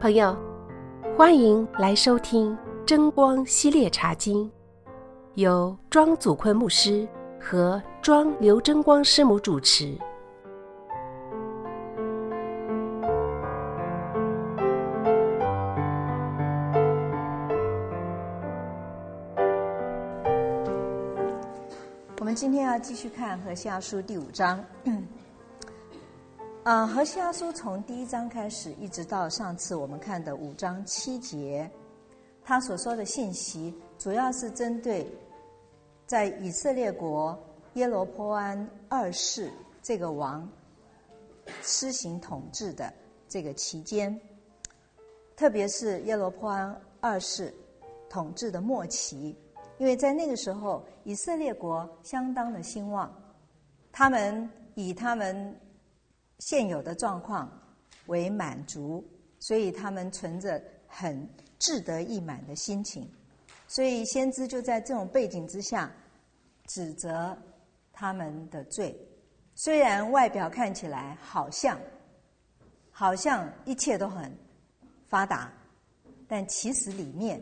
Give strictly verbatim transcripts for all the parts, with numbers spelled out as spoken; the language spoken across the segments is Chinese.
朋友，欢迎来收听真光系列茶经，由庄祖坤牧师和庄刘真光师母主持。 我们今天要继续看何西阿书第五章。呃，何西阿书从第一章开始，一直到上次我们看的五章七节，他所说的信息主要是针对在以色列国耶罗波安二世这个王施行统治的这个期间，特别是耶罗波安二世统治的末期，因为在那个时候以色列国相当的兴旺，他们以他们现有的状况为满足，所以他们存着很志得意满的心情，所以先知就在这种背景之下指责他们的罪。虽然外表看起来好像好像一切都很发达，但其实里面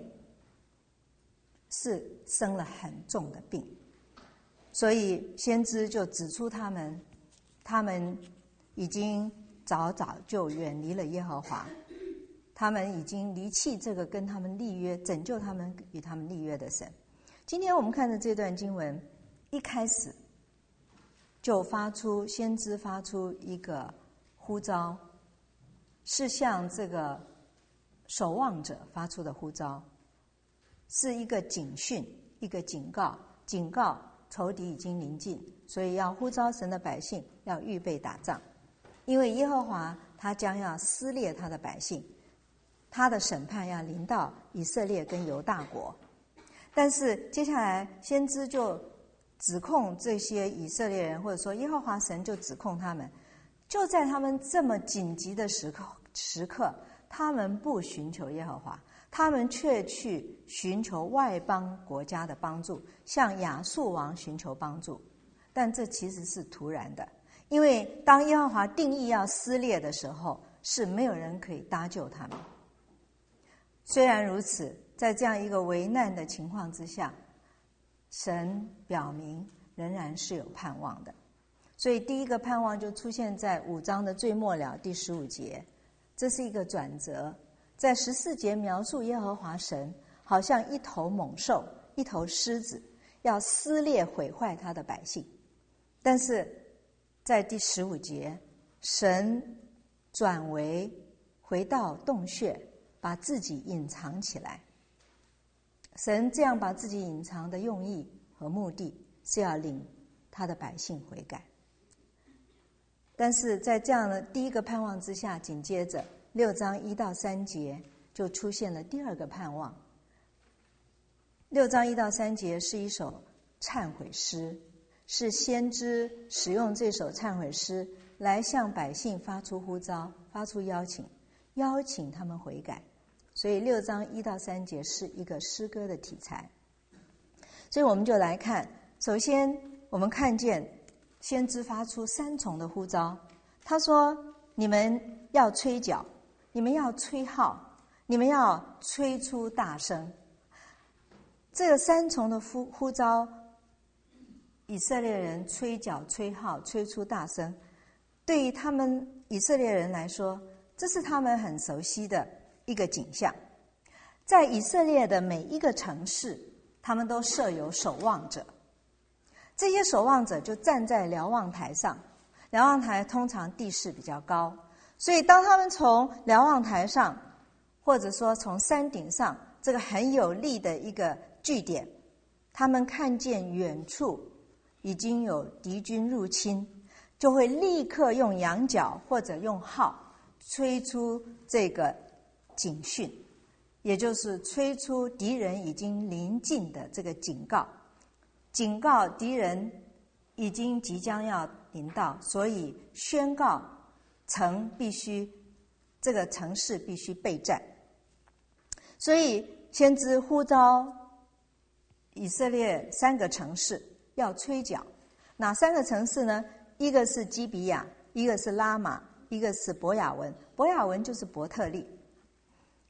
是生了很重的病，所以先知就指出他们他们已经早早就远离了耶和华，他们已经离弃这个跟他们立约拯救他们与他们立约的神。今天我们看的这段经文一开始就发出先知发出一个呼召，是向这个守望者发出的呼召，是一个警讯，一个警告，警告仇敌已经临近，所以要呼召神的百姓要预备打仗，因为耶和华他将要撕裂他的百姓，他的审判要临到以色列跟犹大国。但是接下来先知就指控这些以色列人，或者说耶和华神就指控他们，就在他们这么紧急的时刻时刻他们不寻求耶和华，他们却去寻求外邦国家的帮助，向亚述王寻求帮助。但这其实是突然的，因为当耶和华定义要撕裂的时候，是没有人可以搭救他们。虽然如此，在这样一个危难的情况之下，神表明仍然是有盼望的。所以第一个盼望就出现在五章的最末了第十五节，这是一个转折。在十四节描述耶和华神好像一头猛兽，一头狮子，要撕裂毁坏他的百姓。但是在第十五节，神转为回到洞穴，把自己隐藏起来。神这样把自己隐藏的用意和目的是要领他的百姓悔改。但是在这样的第一个盼望之下，紧接着六章一到三节就出现了第二个盼望。六章一到三节是一首忏悔诗，是先知使用这首忏悔诗来向百姓发出呼召，发出邀请，邀请他们悔改。所以六章一到三节是一个诗歌的题材。所以我们就来看，首先我们看见先知发出三重的呼召。他说，你们要吹角，你们要吹号，你们要吹出大声。这个三重的呼呼召，以色列人吹角、吹号、吹出大声，对于他们以色列人来说，这是他们很熟悉的一个景象。在以色列的每一个城市，他们都设有守望者，这些守望者就站在瞭望台上，瞭望台通常地势比较高，所以当他们从瞭望台上，或者说从山顶上这个很有力的一个据点，他们看见远处已经有敌军入侵，就会立刻用羊角或者用号吹出这个警讯，也就是吹出敌人已经临近的这个警告，警告敌人已经即将要临到，所以宣告城必须这个城市必须备战。所以先知呼召以色列三个城市要吹角。哪三个城市呢？一个是基比亚，一个是拉玛，一个是伯亚文。伯亚文就是伯特利。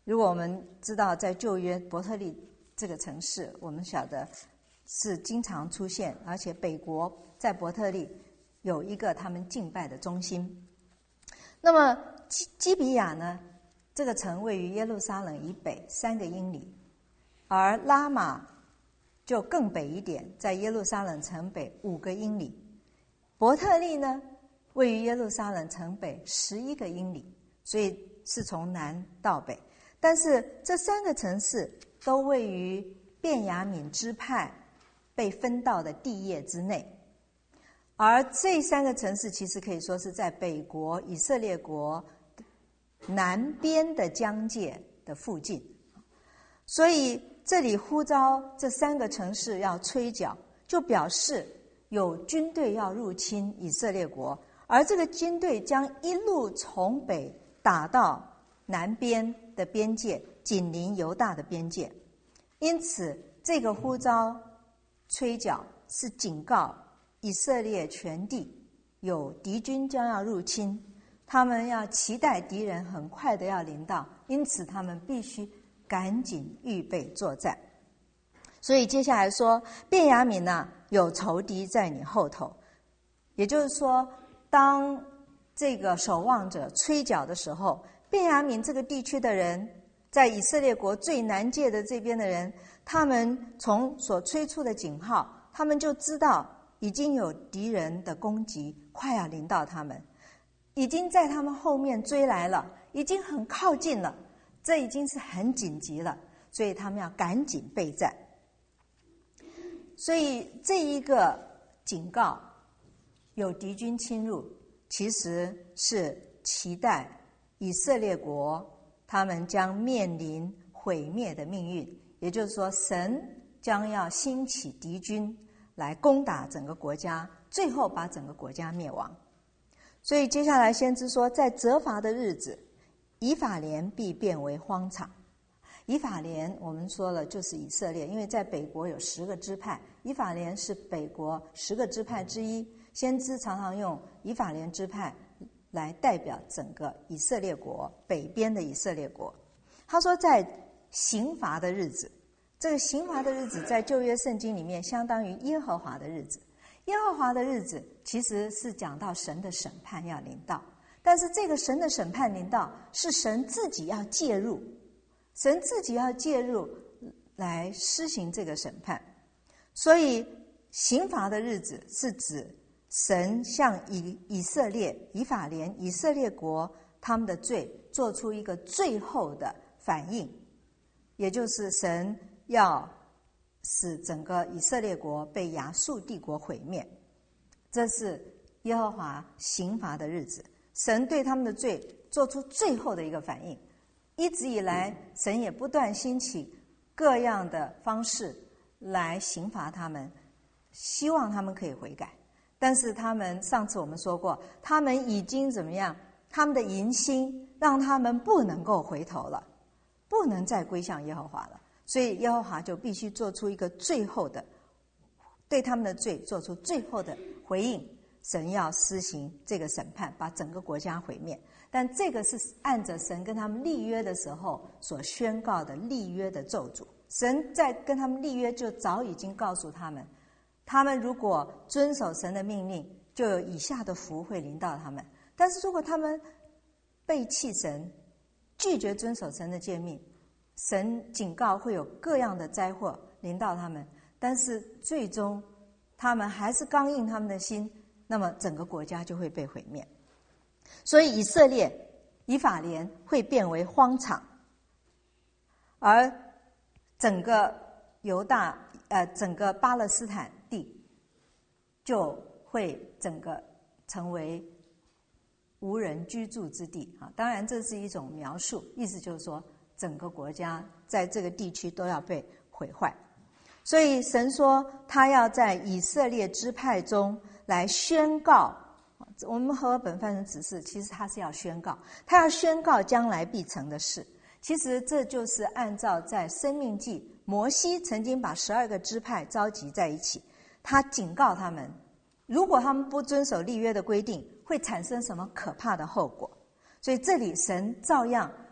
如果我们知道在旧约伯特利这个城市，我们晓得是经常出现，而且北国在伯特利有一个他们敬拜的中心。那么基基比亚呢，这个城位于耶路撒冷以北三个英里，而拉玛就更北一点，在耶路撒冷城北五个英里。伯特利呢，位于耶路撒冷城北十一个英里，所以是从南到北。但是这三个城市都位于便雅悯支派被分到的地业之内，而这三个城市其实可以说是在北国以色列国南边的疆界的附近。所以这里呼召这三个城市要吹角，就表示有军队要入侵以色列国，而这个军队将一路从北打到南边的边界，紧邻犹大的边界。因此这个呼召吹角是警告以色列全地有敌军将要入侵，他们要期待敌人很快的要临到，因此他们必须赶紧预备作战。所以接下来说，便雅悯啊，有仇敌在你后头。也就是说，当这个守望者吹角的时候，便雅悯这个地区的人，在以色列国最南界的这边的人，他们从所吹出的警号，他们就知道已经有敌人的攻击快要临到他们，已经在他们后面追来了，已经很靠近了，这已经是很紧急了，所以他们要赶紧备战。所以这一个警告有敌军侵入，其实是期待以色列国他们将面临毁灭的命运，也就是说神将要兴起敌军来攻打整个国家，最后把整个国家灭亡。所以接下来先知说，在责罚的日子，以法莲必变为荒场。以法莲我们说了就是以色列，因为在北国有十个支派，以法莲是北国十个支派之一，先知常常用以法莲支派来代表整个以色列国，北边的以色列国。他说在刑罚的日子，这个刑罚的日子在旧约圣经里面相当于耶和华的日子。耶和华的日子其实是讲到神的审判要临到，但是这个神的审判临到是神自己要介入，神自己要介入来施行这个审判。所以刑罚的日子是指神向以以色列以法莲以色列国他们的罪做出一个最后的反应，也就是神要使整个以色列国被亚述帝国毁灭。这是耶和华刑罚的日子，神对他们的罪做出最后的一个反应。一直以来神也不断兴起各样的方式来刑罚他们，希望他们可以悔改。但是他们上次我们说过，他们已经怎么样，他们的淫心让他们不能够回头了，不能再归向耶和华了，所以耶和华就必须做出一个最后的，对他们的罪做出最后的回应。神要施行这个审判，把整个国家毁灭。但这个是按着神跟他们立约的时候所宣告的立约的咒诅。神在跟他们立约就早已经告诉他们，他们如果遵守神的命令，就有以下的福会临到他们。但是如果他们背弃神，拒绝遵守神的诫命，神警告会有各样的灾祸临到他们。但是最终他们还是刚硬他们的心，那么整个国家就会被毁灭。所以以色列以法莲会变为荒场，而整个犹大呃整个巴勒斯坦地就会整个成为无人居住之地啊。当然这是一种描述，意思就是说整个国家在这个地区都要被毁坏。所以神说他要在以色列支派中来宣告，我们和合本翻成指示，其实他是要宣告，他要宣告将来必成的事。其实这就是按照在申命记，摩西曾经把十二个支派召集在一起，他警告他们，如果他们不遵守立约的规定，会产生什么可怕的后果。所以这里神照样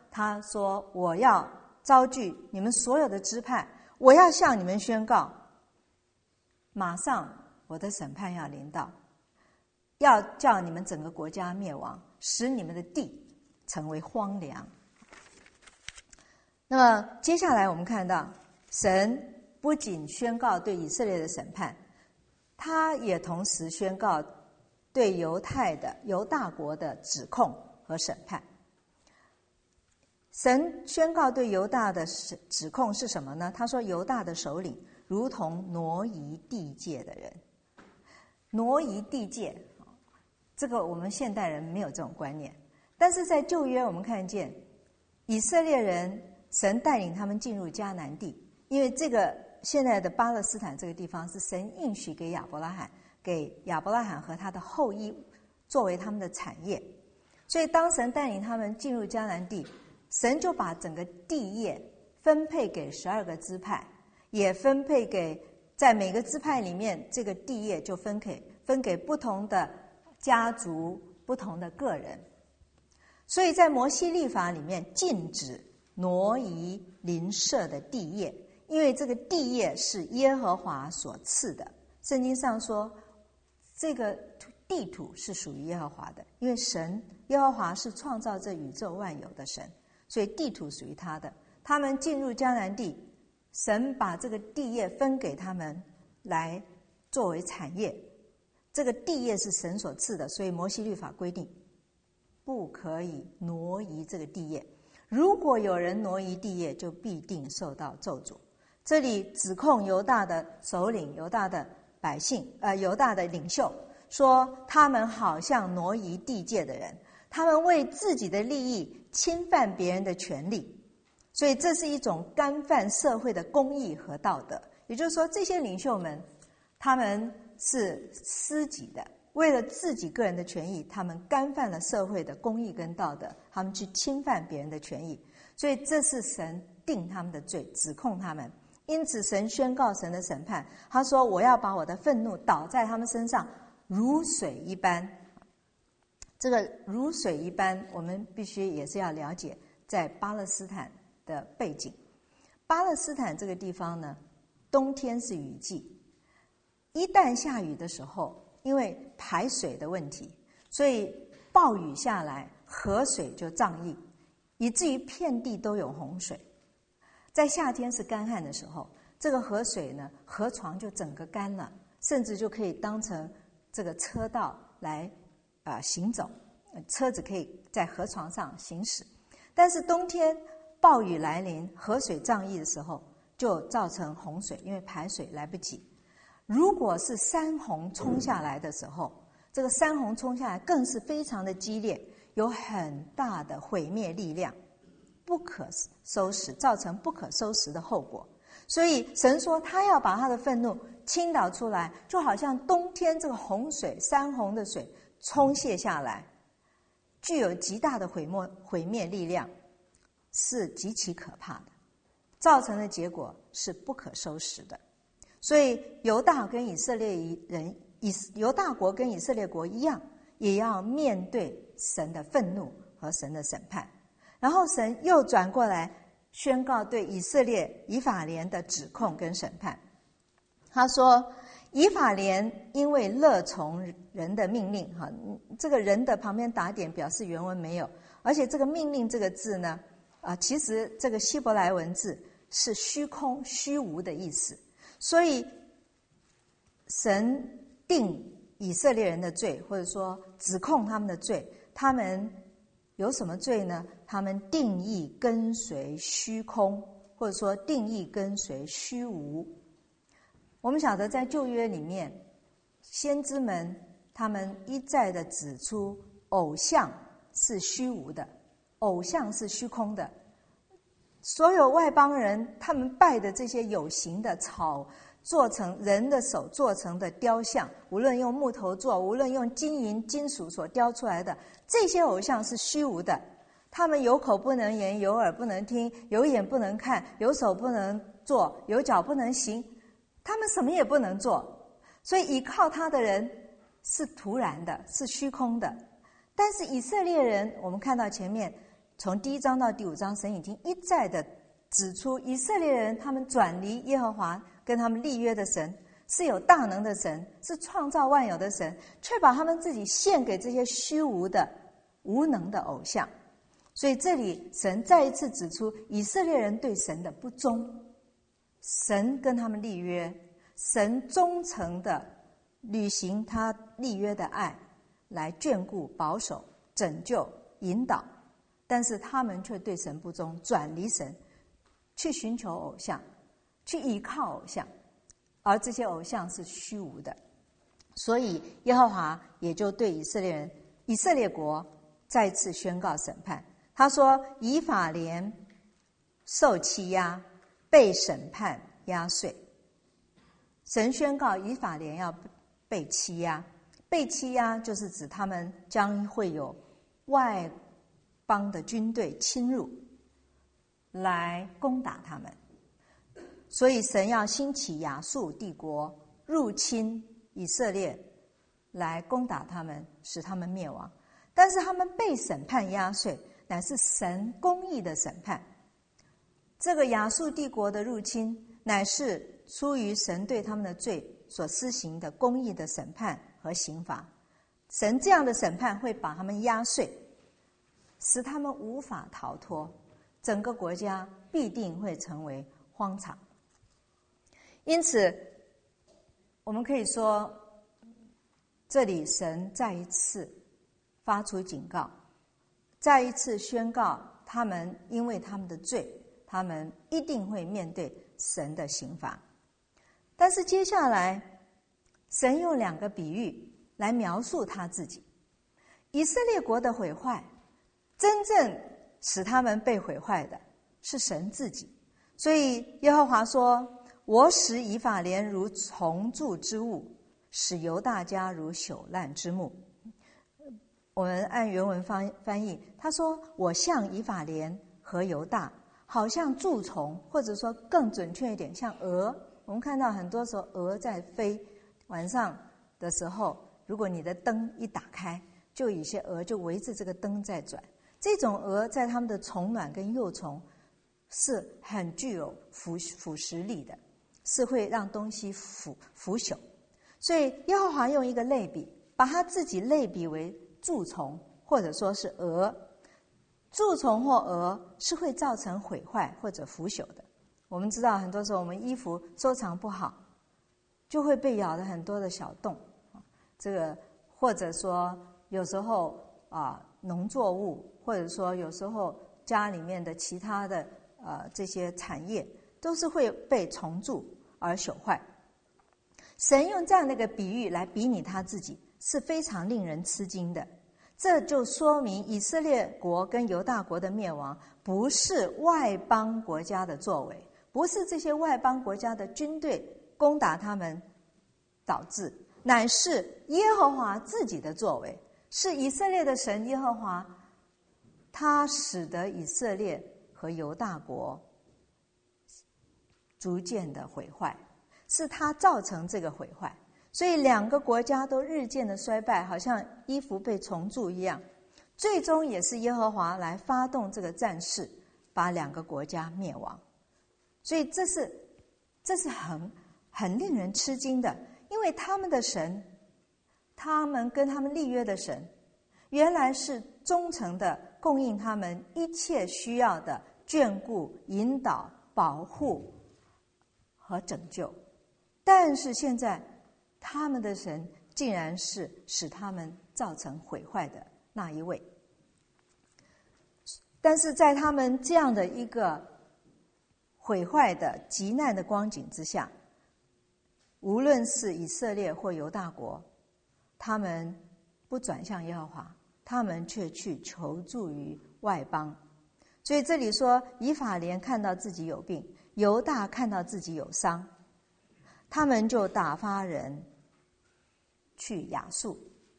他说：“我要召聚你们所有的支派，我要向你们宣告，马上我的审判要临到，要叫你们整个国家灭亡，使你们的地成为荒凉。”那么接下来我们看到，神不仅宣告对以色列的审判，他也同时宣告对犹太的犹大国的指控和审判。神宣告对犹大的指控是什么呢？他说犹大的首领如同挪移地界的人。挪移地界，这个我们现代人没有这种观念，但是在旧约我们看见以色列人，神带领他们进入迦南地，因为这个现在的巴勒斯坦这个地方是神应许给亚伯拉罕，给亚伯拉罕和他的后裔作为他们的产业。所以当神带领他们进入迦南地，神就把整个地业分配给十二个支派，也分配给在每个支派里面，这个地业就分给分给不同的家族、不同的个人。所以在摩西律法里面禁止挪移邻舍的地业，因为这个地业是耶和华所赐的。圣经上说，这个地土是属于耶和华的，因为神耶和华是创造这宇宙万有的神，所以地土属于他的。他们进入迦南地，神把这个地业分给他们来作为产业。这个地业是神所赐的，所以摩西律法规定不可以挪移这个地业。如果有人挪移地业，就必定受到咒诅。这里指控犹大的首领、犹大的百姓、呃，犹大的领袖，说他们好像挪移地界的人，他们为自己的利益侵犯别人的权利，所以这是一种干犯社会的公义和道德。也就是说，这些领袖们，他们是私己的，为了自己个人的权益，他们干犯了社会的公义跟道德，他们去侵犯别人的权益，所以这是神定他们的罪，指控他们。因此神宣告神的审判，他说我要把我的愤怒倒在他们身上，如水一般。这个如水一般，我们必须也是要了解在巴勒斯坦的背景。巴勒斯坦这个地方呢，冬天是雨季，一旦下雨的时候，因为排水的问题，所以暴雨下来，河水就涨溢，以至于遍地都有洪水。在夏天是干旱的时候，这个河水呢，河床就整个干了，甚至就可以当成这个车道来啊、呃、行走，车子可以在河床上行驶。但是冬天暴雨来临，河水涨溢的时候，就造成洪水，因为排水来不及。如果是山洪冲下来的时候，这个山洪冲下来更是非常的激烈，有很大的毁灭力量，不可收拾，造成不可收拾的后果。所以神说他要把他的愤怒倾倒出来，就好像冬天这个洪水、山洪的水冲泻下来，具有极大的毁灭毁灭力量，是极其可怕的，造成的结果是不可收拾的。所以犹大跟以色列人以犹大国跟以色列国一样，也要面对神的愤怒和神的审判。然后神又转过来宣告对以色列以法莲的指控跟审判。他说以法莲因为乐从人的命令，哈，这个人的旁边打点表示原文没有，而且这个命令这个字呢，啊，其实这个希伯来文字是虚空虚无的意思。所以神定以色列人的罪，或者说指控他们的罪，他们有什么罪呢？他们定义跟随虚空，或者说定义跟随虚无。我们晓得在旧约里面，先知们他们一再的指出偶像是虚无的，偶像是虚空的。所有外邦人他们拜的这些有形的草做成人的手做成的雕像，无论用木头做，无论用金银金属所雕出来的，这些偶像是虚无的。他们有口不能言，有耳不能听，有眼不能看，有手不能做，有脚不能行，他们什么也不能做。所以依靠他的人是徒然的，是虚空的。但是以色列人，我们看到前面从第一章到第五章，神已经一再的指出以色列人他们转离耶和华跟他们立约的神，是有大能的神，是创造万有的神，却把他们自己献给这些虚无的无能的偶像。所以这里神再一次指出以色列人对神的不忠，神跟他们立约，神忠诚的履行他立约的爱，来眷顾保守拯救引导，但是他们却对神不忠，转离神，去寻求偶像，去依靠偶像，而这些偶像是虚无的。所以耶和华也就对以色列人以色列国再次宣告审判。他说以法莲受欺压，被审判压碎。神宣告以法莲要被欺压，被欺压就是指他们将会有外邦的军队侵入来攻打他们，所以神要兴起亚述帝国入侵以色列，来攻打他们，使他们灭亡。但是他们被审判压碎，乃是神公义的审判。这个亚述帝国的入侵，乃是出于神对他们的罪所施行的公义的审判和刑罚。神这样的审判会把他们压碎，使他们无法逃脱，整个国家必定会成为荒场。因此我们可以说，这里神再一次发出警告，再一次宣告他们因为他们的罪，他们一定会面对神的刑罚。但是接下来神用两个比喻来描述他自己。以色列国的毁坏，真正使他们被毁坏的是神自己。所以耶和华说，我使以法莲如虫蛀之物，使犹大家如朽烂之木。我们按原文翻翻译，他说我像以法莲和犹大，好像蛀虫，或者说更准确一点，像蛾。我们看到很多时候蛾在飞，晚上的时候，如果你的灯一打开，就有些蛾就围着这个灯在转。这种蛾在它们的虫卵跟幼虫是很具有腐腐蚀力的，是会让东西腐腐朽。所以耶和华用一个类比，把他自己类比为蛀虫，或者说是蛾。蛀虫或蛾是会造成毁坏或者腐朽的。我们知道很多时候我们衣服收藏不好，就会被咬了很多的小洞。这个或者说有时候啊农作物，或者说有时候家里面的其他的呃这些产业，都是会被虫蛀而朽坏。神用这样的一个比喻来比拟他自己，是非常令人吃惊的。这就说明以色列国跟犹大国的灭亡，不是外邦国家的作为，不是这些外邦国家的军队攻打他们导致，乃是耶和华自己的作为，是以色列的神耶和华，他使得以色列和犹大国逐渐的毁坏，是他造成这个毁坏。所以两个国家都日渐的衰败，好像衣服被虫蛀一样，最终也是耶和华来发动这个战事，把两个国家灭亡。所以这是这是很很令人吃惊的，因为他们的神，他们跟他们立约的神，原来是忠诚的供应他们一切需要的眷顾、引导、保护和拯救，但是现在他们的神竟然是使他们造成毁坏的那一位。但是在他们这样的一个毁坏的极难的光景之下，无论是以色列或犹大国，他们不转向耶和华，他们却去求助于外邦。所以这里说以法莲看到自己有病，犹大看到自己有伤，他们就打发人去亚述。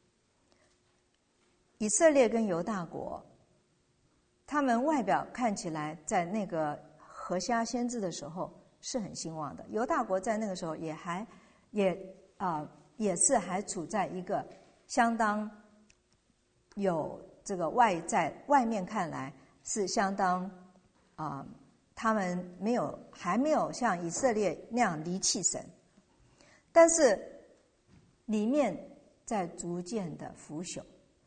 以色列跟犹大国，他们外表看起来在那个何西阿先知的时候是很兴旺的，犹大国在那个时候也还也啊、呃、也是还处在一个相当有这个外在外面看来是相当啊、呃，他们没有还没有像以色列那样离弃神，但是里面在逐渐的腐朽。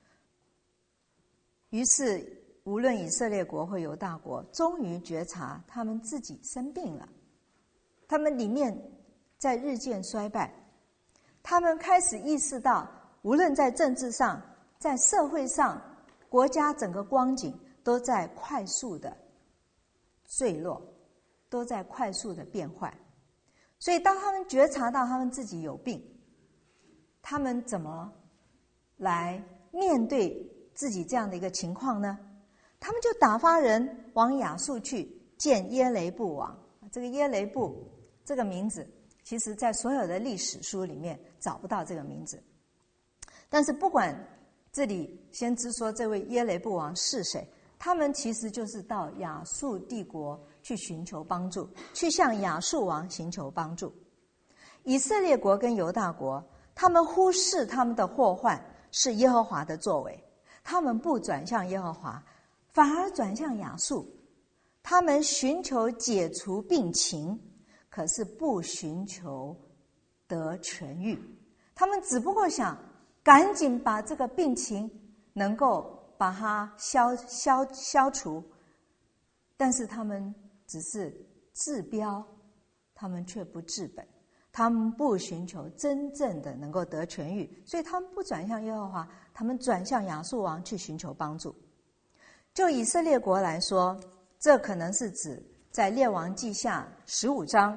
于是无论以色列国或犹大国，终于觉察他们自己生病了，他们里面在日渐衰败，他们开始意识到，无论在政治上，在社会上，国家整个光景都在快速的坠落，都在快速的变坏。所以当他们觉察到他们自己有病，他们怎么来面对自己这样的一个情况呢？他们就打发人往亚述去见耶雷布王。这个耶雷布这个名字，其实在所有的历史书里面找不到这个名字。但是不管这里先知说这位耶雷布王是谁，他们其实就是到亚述帝国去寻求帮助，去向亚述王寻求帮助。以色列国跟犹大国，他们忽视他们的祸患是耶和华的作为，他们不转向耶和华，反而转向亚述。他们寻求解除病情，可是不寻求得痊愈。他们只不过想赶紧把这个病情能够把它消消消除，但是他们只是治标，他们却不治本，他们不寻求真正的能够得痊愈，所以他们不转向耶和华，他们转向亚述王去寻求帮助。就以色列国来说，这可能是指在列王记下十五章，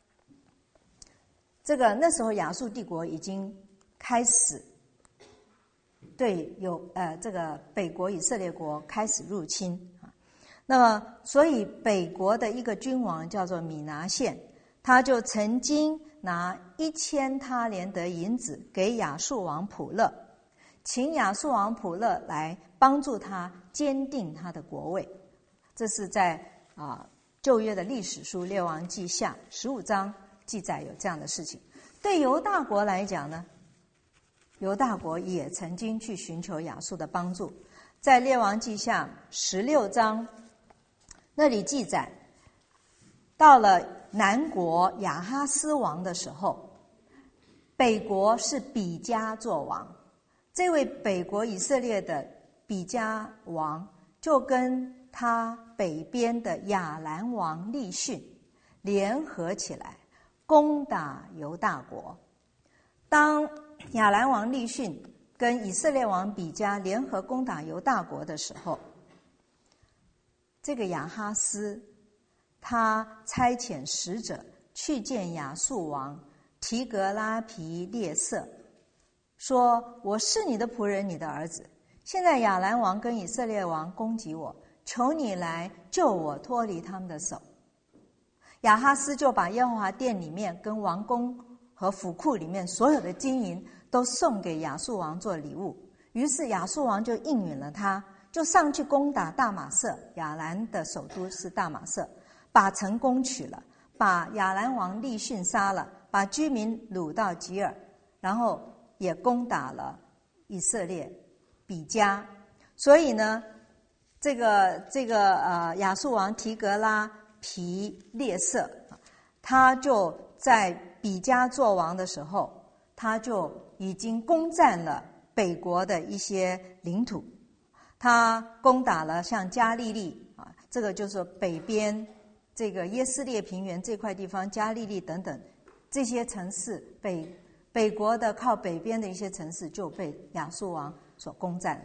这个那时候亚述帝国已经开始对有呃这个北国以色列国开始入侵啊。那么所以北国的一个君王叫做米拿现，他就曾经拿一千他连得银子给亚述王普勒，请亚述王普勒来帮助他坚定他的国位。这是在啊旧约的历史书列王记下十五章记载有这样的事情。对犹大国来讲呢，犹大国也曾经去寻求亚述的帮助。在列王记下十六章那里记载，到了南国亚哈斯王的时候，北国是比加做王。这位北国以色列的比加王就跟他北边的亚兰王利逊联合起来攻打犹大国。当亚兰王利逊跟以色列王比加联合攻打犹大国的时候，这个亚哈斯他差遣使者去见亚述王提格拉皮列色，说：我是你的仆人，你的儿子。现在亚兰王跟以色列王攻击我，求你来救我脱离他们的手。亚哈斯就把耶和华殿里面跟王宫和府库里面所有的金银都送给亚述王做礼物。于是亚述王就应允了他，就上去攻打大马色，亚兰的首都是大马色，把城攻取了，把亚兰王利逊杀了，把居民掳到吉尔，然后也攻打了以色列比加。所以呢，这个这个呃亚述王提格拉皮列色，他就在比加做王的时候，他就已经攻占了北国的一些领土。他攻打了像加利利啊，这个就是北边这个耶斯列平原这块地方，加利利等等这些城市，北北国的靠北边的一些城市就被亚述王所攻占了。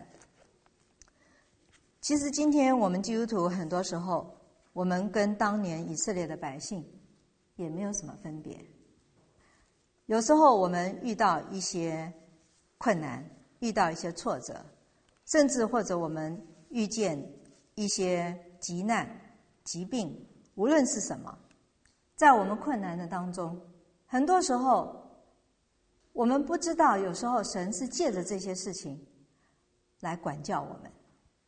其实今天我们基督徒很多时候，我们跟当年以色列的百姓也没有什么分别。有时候我们遇到一些困难，遇到一些挫折，甚至或者我们遇见一些急难、疾病，无论是什么，在我们困难的当中，很多时候我们不知道，有时候神是借着这些事情来管教我们。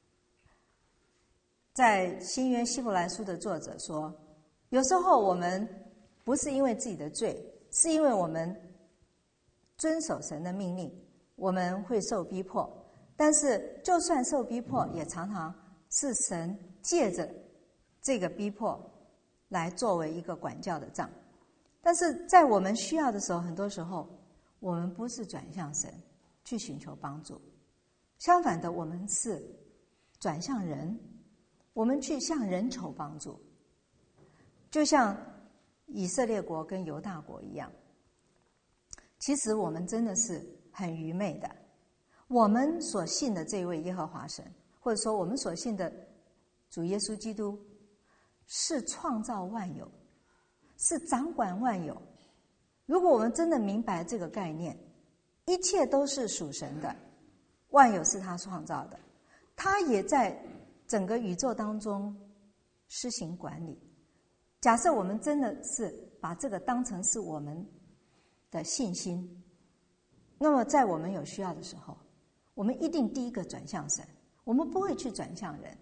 在新约希伯来书的作者说，有时候我们不是因为自己的罪，是因为我们遵守神的命令，我们会受逼迫。但是就算受逼迫，也常常是神借着这个逼迫来作为一个管教的杖。但是在我们需要的时候，很多时候我们不是转向神去寻求帮助，相反的，我们是转向人，我们去向人求帮助。就像以色列国跟犹大国一样，其实我们真的是很愚昧的。我们所信的这位耶和华神，或者说我们所信的主耶稣基督，是创造万有，是掌管万有。如果我们真的明白这个概念，一切都是属神的，万有是他创造的，他也在整个宇宙当中施行管理。假设我们真的是把这个当成是我们的信心，那么在我们有需要的时候，我们一定第一个转向神，我们不会去转向人。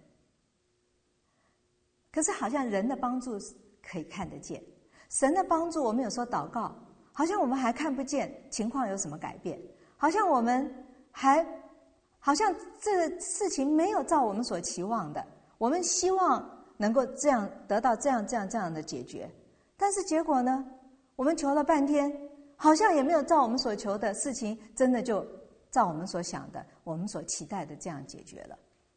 可是好像人的帮助可以看得见，神的帮助我们有时候祷告，好像我们还看不见情况有什么改变，好像我们还好像这个事情没有照我们所期望的，我们希望能够这样得到这样这样这样的解决，但是结果呢，我们求了半天，好像也没有照我们所求的事情真的就照我们所想的，我们所期待的这样解决了。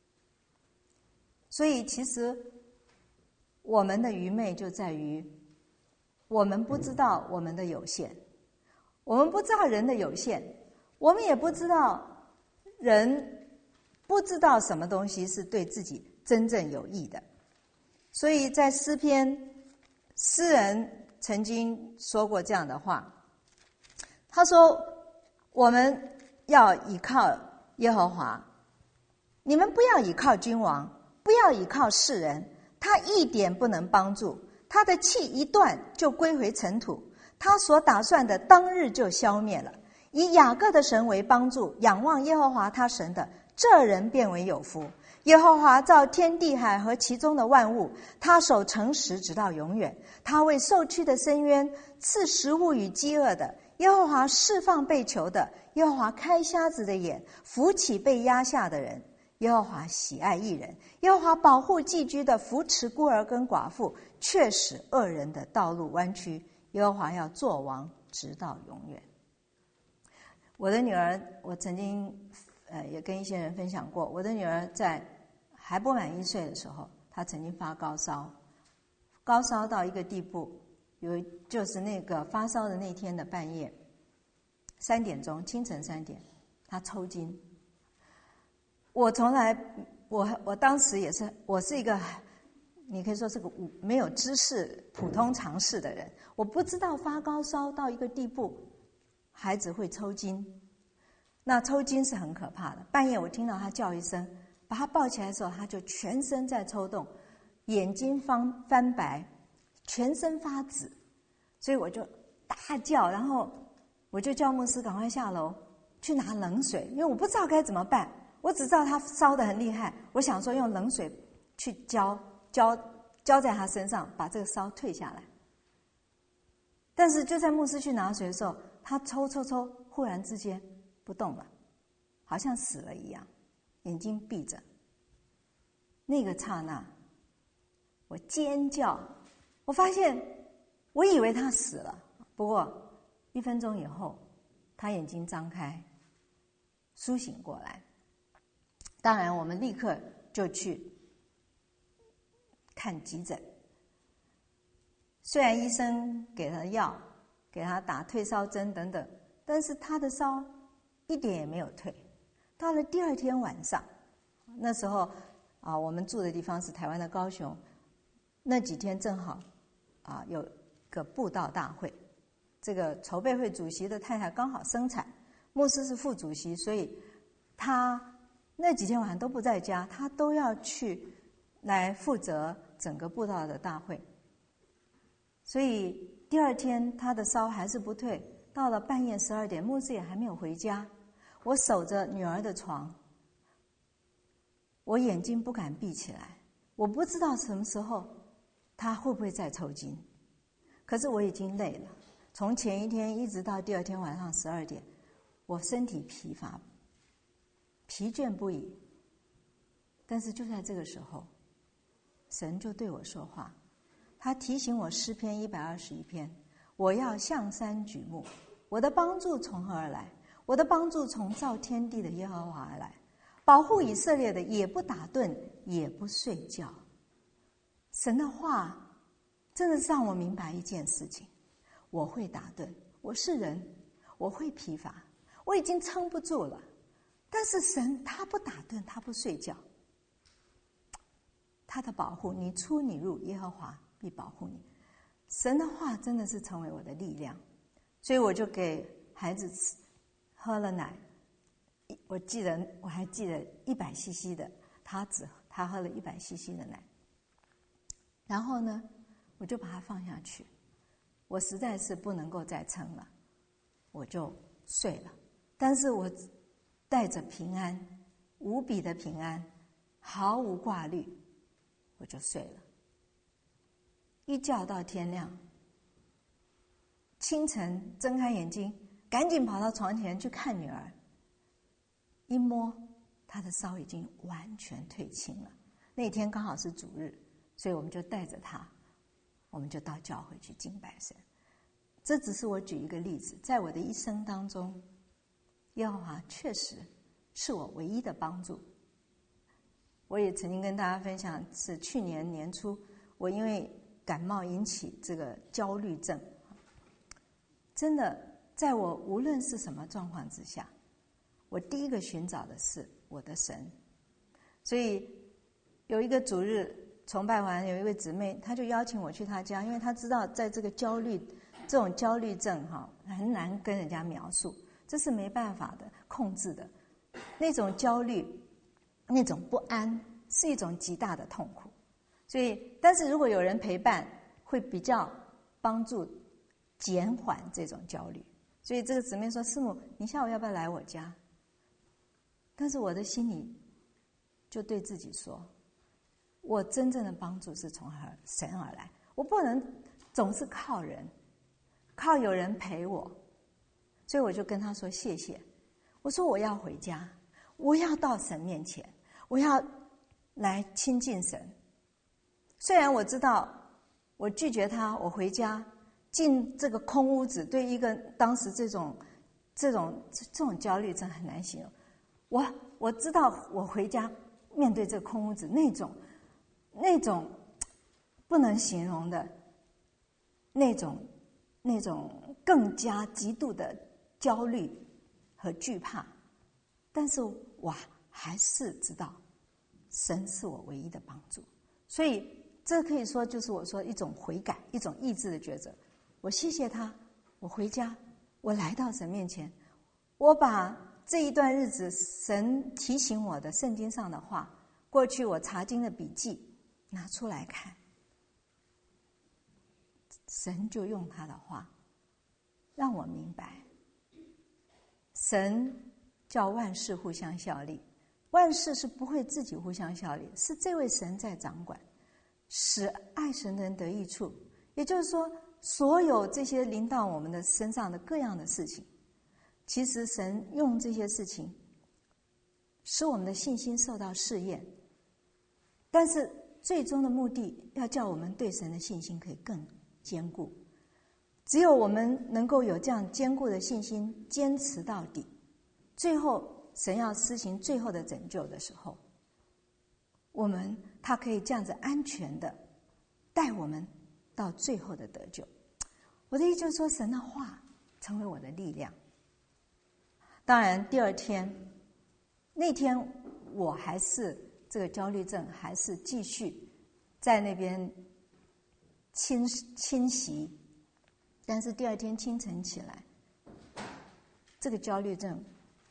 所以其实我们的愚昧就在于我们不知道我们的有限，我们不知道人的有限，我们也不知道人不知道什么东西是对自己真正有益的。所以在诗篇，诗人曾经说过这样的话，他说我们要倚靠耶和华，你们不要倚靠君王，不要倚靠世人，他一点不能帮助，他的气一断就归回尘土，他所打算的当日就消灭了。以雅各的神为帮助，仰望耶和华他神的，这人便为有福。耶和华造天地海和其中的万物，他守诚实直到永远。他为受屈的伸冤，赐食物与饥饿的。耶和华释放被囚的，耶和华开瞎子的眼，扶起被压下的人。耶和华喜爱义人，耶和华保护寄居的，扶持孤儿跟寡妇，却使恶人的道路弯曲。耶和华要作王直到永远。我的女儿，我曾经呃也跟一些人分享过，我的女儿在还不满一岁的时候，她曾经发高烧，高烧到一个地步，有就是那个发烧的那天的半夜三点钟，清晨三点，她抽筋。我从来，我我当时也是，我是一个，你可以说是个没有知识、普通常识的人，我不知道发高烧到一个地步，孩子会抽筋。那抽筋是很可怕的，半夜我听到他叫一声，把他抱起来的时候，他就全身在抽动，眼睛翻翻白，全身发紫，所以我就大叫，然后我就叫牧师赶快下楼去拿冷水，因为我不知道该怎么办，我只知道他烧得很厉害，我想说用冷水去浇浇浇在他身上，把这个烧退下来。但是就在牧师去拿水的时候，他抽抽抽，忽然之间不动了，好像死了一样，眼睛闭着。那个刹那，我尖叫，我发现，我以为他死了，不过一分钟以后，他眼睛张开，苏醒过来。当然，我们立刻就去看急诊。虽然医生给他药，给他打退烧针等等，但是他的烧一点也没有退。到了第二天晚上，那时候啊，我们住的地方是台湾的高雄，那几天正好啊有个布道大会，这个筹备会主席的太太刚好生产，牧师是副主席，所以他那几天晚上都不在家，他都要去来负责整个布道的大会。所以第二天他的烧还是不退，到了半夜十二点，牧师也还没有回家。我守着女儿的床，我眼睛不敢闭起来，我不知道什么时候他会不会再抽筋。可是我已经累了，从前一天一直到第二天晚上十二点，我身体疲乏，疲倦不已。 但是就在这个时候，神就对我说话，他提醒我诗篇一百二十一篇，我要向山举目，我的帮助从何而来？我的帮助从造天地的耶和华而来。保护以色列的也不打盹，也不睡觉。神的话真的是让我明白一件事情，我会打盹，我是人，我会疲乏，我已经撑不住了，但是神他不打盹，他不睡觉，他的保护，你出你入，耶和华必保护你。神的话真的是成为我的力量，所以我就给孩子吃喝了奶，我记得我还记得一百 C C 的，他只他喝了一百 C C 的奶，然后呢，我就把它放下去，我实在是不能够再撑了，我就睡了。但是我带着平安，无比的平安，毫无挂虑，我就睡了。一觉到天亮，清晨睁开眼睛，赶紧跑到床前去看女儿，一摸她的烧已经完全退清了。那天刚好是主日，所以我们就带着她，我们就到教会去敬拜神。这只是我举一个例子，在我的一生当中，耶和华确实是我唯一的帮助。我也曾经跟大家分享，是去年年初，我因为感冒引起这个焦虑症，真的在我无论是什么状况之下，我第一个寻找的是我的神。所以有一个主日崇拜完，有一位姊妹，她就邀请我去她家，因为她知道在这个焦虑这种焦虑症哈很难跟人家描述，这是没办法的控制的，那种焦虑那种不安是一种极大的痛苦。所以但是如果有人陪伴，会比较帮助减缓这种焦虑。所以这个姊妹说，师母你下午要不要来我家？但是我的心里就对自己说，我真正的帮助是从神而来，我不能总是靠人，靠有人陪我。所以我就跟他说谢谢，我说我要回家，我要到神面前，我要来亲近神。虽然我知道我拒绝他，我回家进这个空屋子，对一个当时这种这种这种焦虑症很难形容。我我知道我回家面对这个空屋子，那种那种不能形容的那种那种更加极度的焦虑和惧怕，但是我还是知道神是我唯一的帮助。所以这可以说就是我说一种悔改，一种意志的抉择。我谢谢他，我回家，我来到神面前，我把这一段日子神提醒我的圣经上的话，过去我查经的笔记拿出来看，神就用他的话让我明白，神叫万事互相效力，万事是不会自己互相效力，是这位神在掌管，使爱神的人得益处。也就是说，所有这些临到我们的身上的各样的事情，其实神用这些事情使我们的信心受到试验，但是最终的目的要叫我们对神的信心可以更坚固。只有我们能够有这样坚固的信心，坚持到底，最后神要施行最后的拯救的时候，我们他可以这样子安全的带我们到最后的得救。我的意思就是说，神的话成为我的力量。当然第二天那天我还是这个焦虑症还是继续在那边侵侵袭，但是第二天清晨起来，这个焦虑症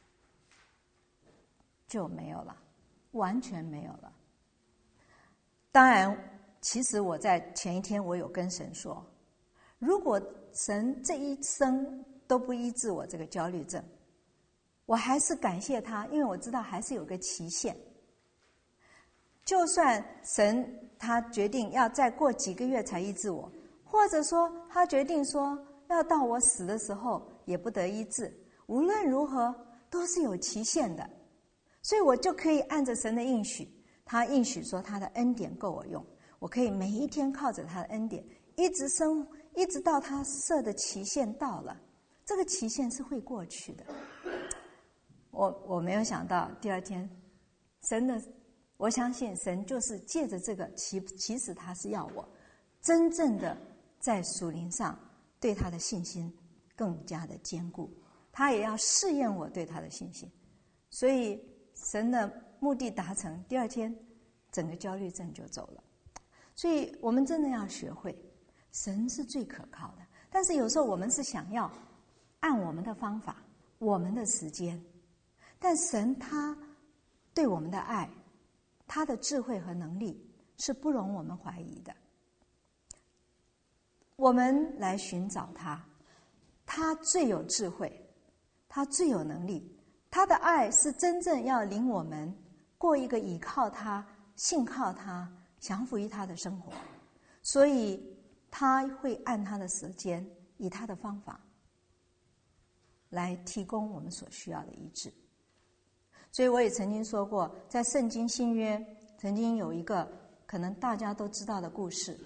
就没有了，完全没有了。当然其实我在前一天我有跟神说，如果神这一生都不医治我这个焦虑症，我还是感谢他，因为我知道还是有个期限。就算神他决定要再过几个月才医治我，或者说他决定说要到我死的时候也不得医治，无论如何都是有期限的。所以我就可以按着神的应许， 他应许说他的恩典够我用，我可以每一天靠着他的恩典一直生，一直到他设的期限到了，这个期限是会过去的。我我没有想到第二天神的，我相信神就是借着这个，其其实他是要我真正的在属灵上对他的信心更加的坚固，他也要试验我对他的信心。所以神的目的达成，第二天整个焦虑症就走了。所以我们真的要学会，神是最可靠的，但是有时候我们是想要按我们的方法，我们的时间，但神他对我们的爱，他的智慧和能力是不容我们怀疑的。我们来寻找他，他最有智慧，他最有能力，他的爱是真正要领我们过一个倚靠他、信靠他、降服于他的生活。所以他会按他的时间，以他的方法来提供我们所需要的医治。所以我也曾经说过，在圣经新约曾经有一个可能大家都知道的故事，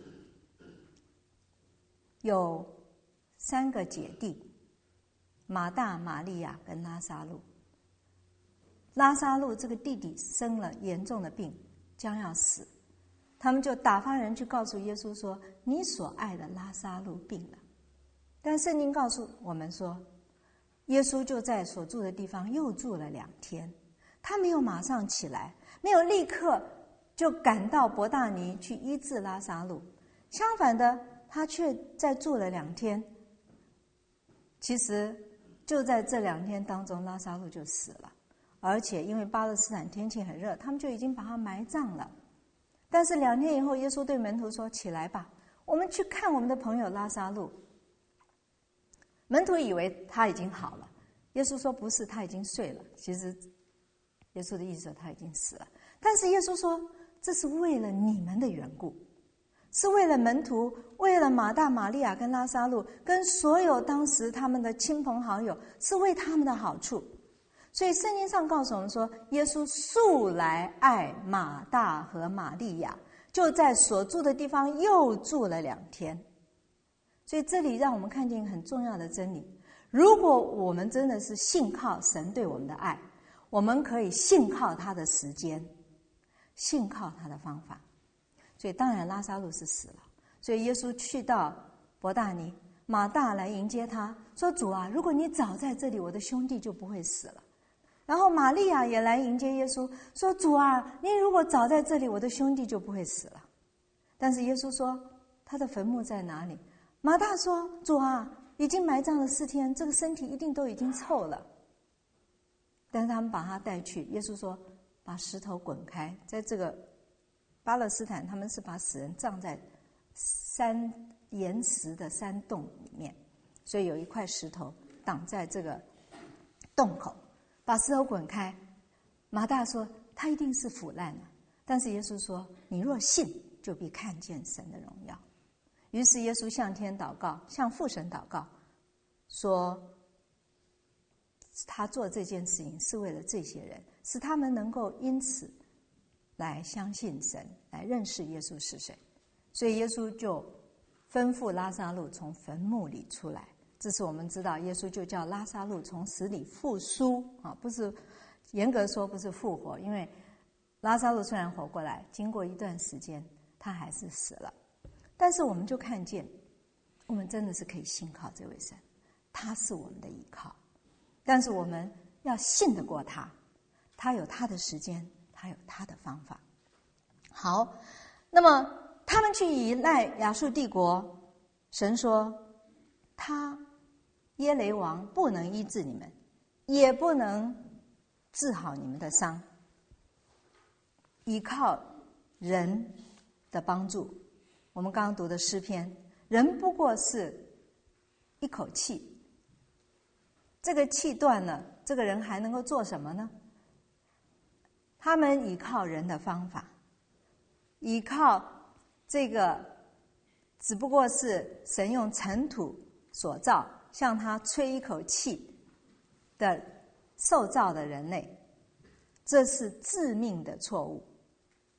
有三个姐弟，马大、玛利亚跟拉撒路。拉撒路这个弟弟生了严重的病，将要死，他们就打发人去告诉耶稣说，你所爱的拉撒路病了。但圣经告诉我们说，耶稣就在所住的地方又住了两天，他没有马上起来，没有立刻就赶到伯大尼去医治拉撒路，相反的，他却在住了两天。其实就在这两天当中，拉撒路就死了，而且因为巴勒斯坦天气很热，他们就已经把他埋葬了。但是两天以后，耶稣对门徒说，起来吧，我们去看我们的朋友拉撒路。门徒以为他已经好了，耶稣说不是，他已经睡了。其实耶稣的意思说他已经死了，但是耶稣说这是为了你们的缘故，是为了门徒，为了马大、玛利亚跟拉撒路，跟所有当时他们的亲朋好友，是为他们的好处。所以圣经上告诉我们说，耶稣素来爱马大和玛利亚，就在所住的地方又住了两天。所以这里让我们看见很重要的真理，如果我们真的是信靠神对我们的爱，我们可以信靠他的时间，信靠他的方法。所以当然拉撒路是死了，所以耶稣去到伯大尼，马大来迎接他，说，主啊，如果你早在这里，我的兄弟就不会死了。然后玛利亚也来迎接耶稣，说，主啊，你如果早在这里，我的兄弟就不会死了。但是耶稣说，他的坟墓在哪里？马大说，主啊，已经埋葬了四天，这个身体一定都已经臭了。但是他们把他带去，耶稣说，把石头滚开。在这个巴勒斯坦，他们是把死人葬在山岩石的山洞里面，所以有一块石头挡在这个洞口，把石头滚开。马大说，他一定是腐烂了。但是耶稣说，你若信，就必看见神的荣耀。于是耶稣向天祷告，向父神祷告，说他做这件事情是为了这些人，使他们能够因此来相信神，来认识耶稣是谁。所以耶稣就吩咐拉撒路从坟墓里出来。这是我们知道，耶稣就叫拉撒路从死里复苏啊，不是严格说不是复活，因为拉撒路虽然活过来，经过一段时间他还是死了。但是我们就看见，我们真的是可以信靠这位神，他是我们的依靠。但是我们要信得过他，他有他的时间，他有他的方法。好，那么他们去依赖亚述帝国，神说他耶雷王不能医治你们，也不能治好你们的伤，依靠人的帮助。我们刚刚读的诗篇，人不过是一口气，这个气断了，这个人还能够做什么呢？他们依靠人的方法，依靠这个只不过是神用尘土所造，向他吹一口气的受造的人类，这是致命的错误。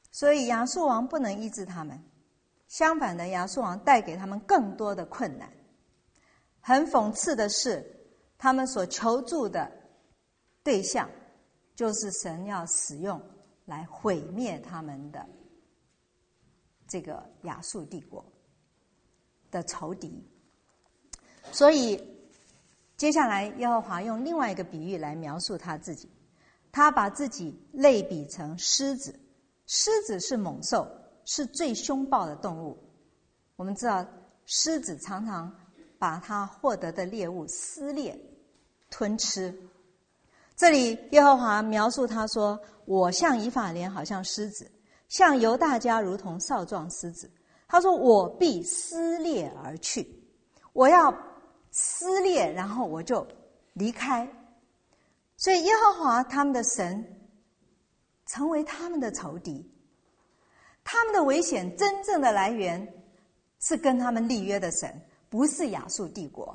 所以亚述王不能医治他们，相反的，亚述王带给他们更多的困难。很讽刺的是，他们所求助的对象就是神要使用来毁灭他们的这个亚述帝国的仇敌。所以接下来耶和华用另外一个比喻来描述他自己，他把自己类比成狮子。狮子是猛兽，是最凶暴的动物。我们知道狮子常常把它获得的猎物撕裂吞吃。这里耶和华描述他说，我像以法莲好像狮子，像犹大家如同少壮狮子。他说我必撕裂而去，我要撕裂，然后我就离开。所以耶和华他们的神成为他们的仇敌，他们的危险真正的来源是跟他们立约的神，不是亚述帝国。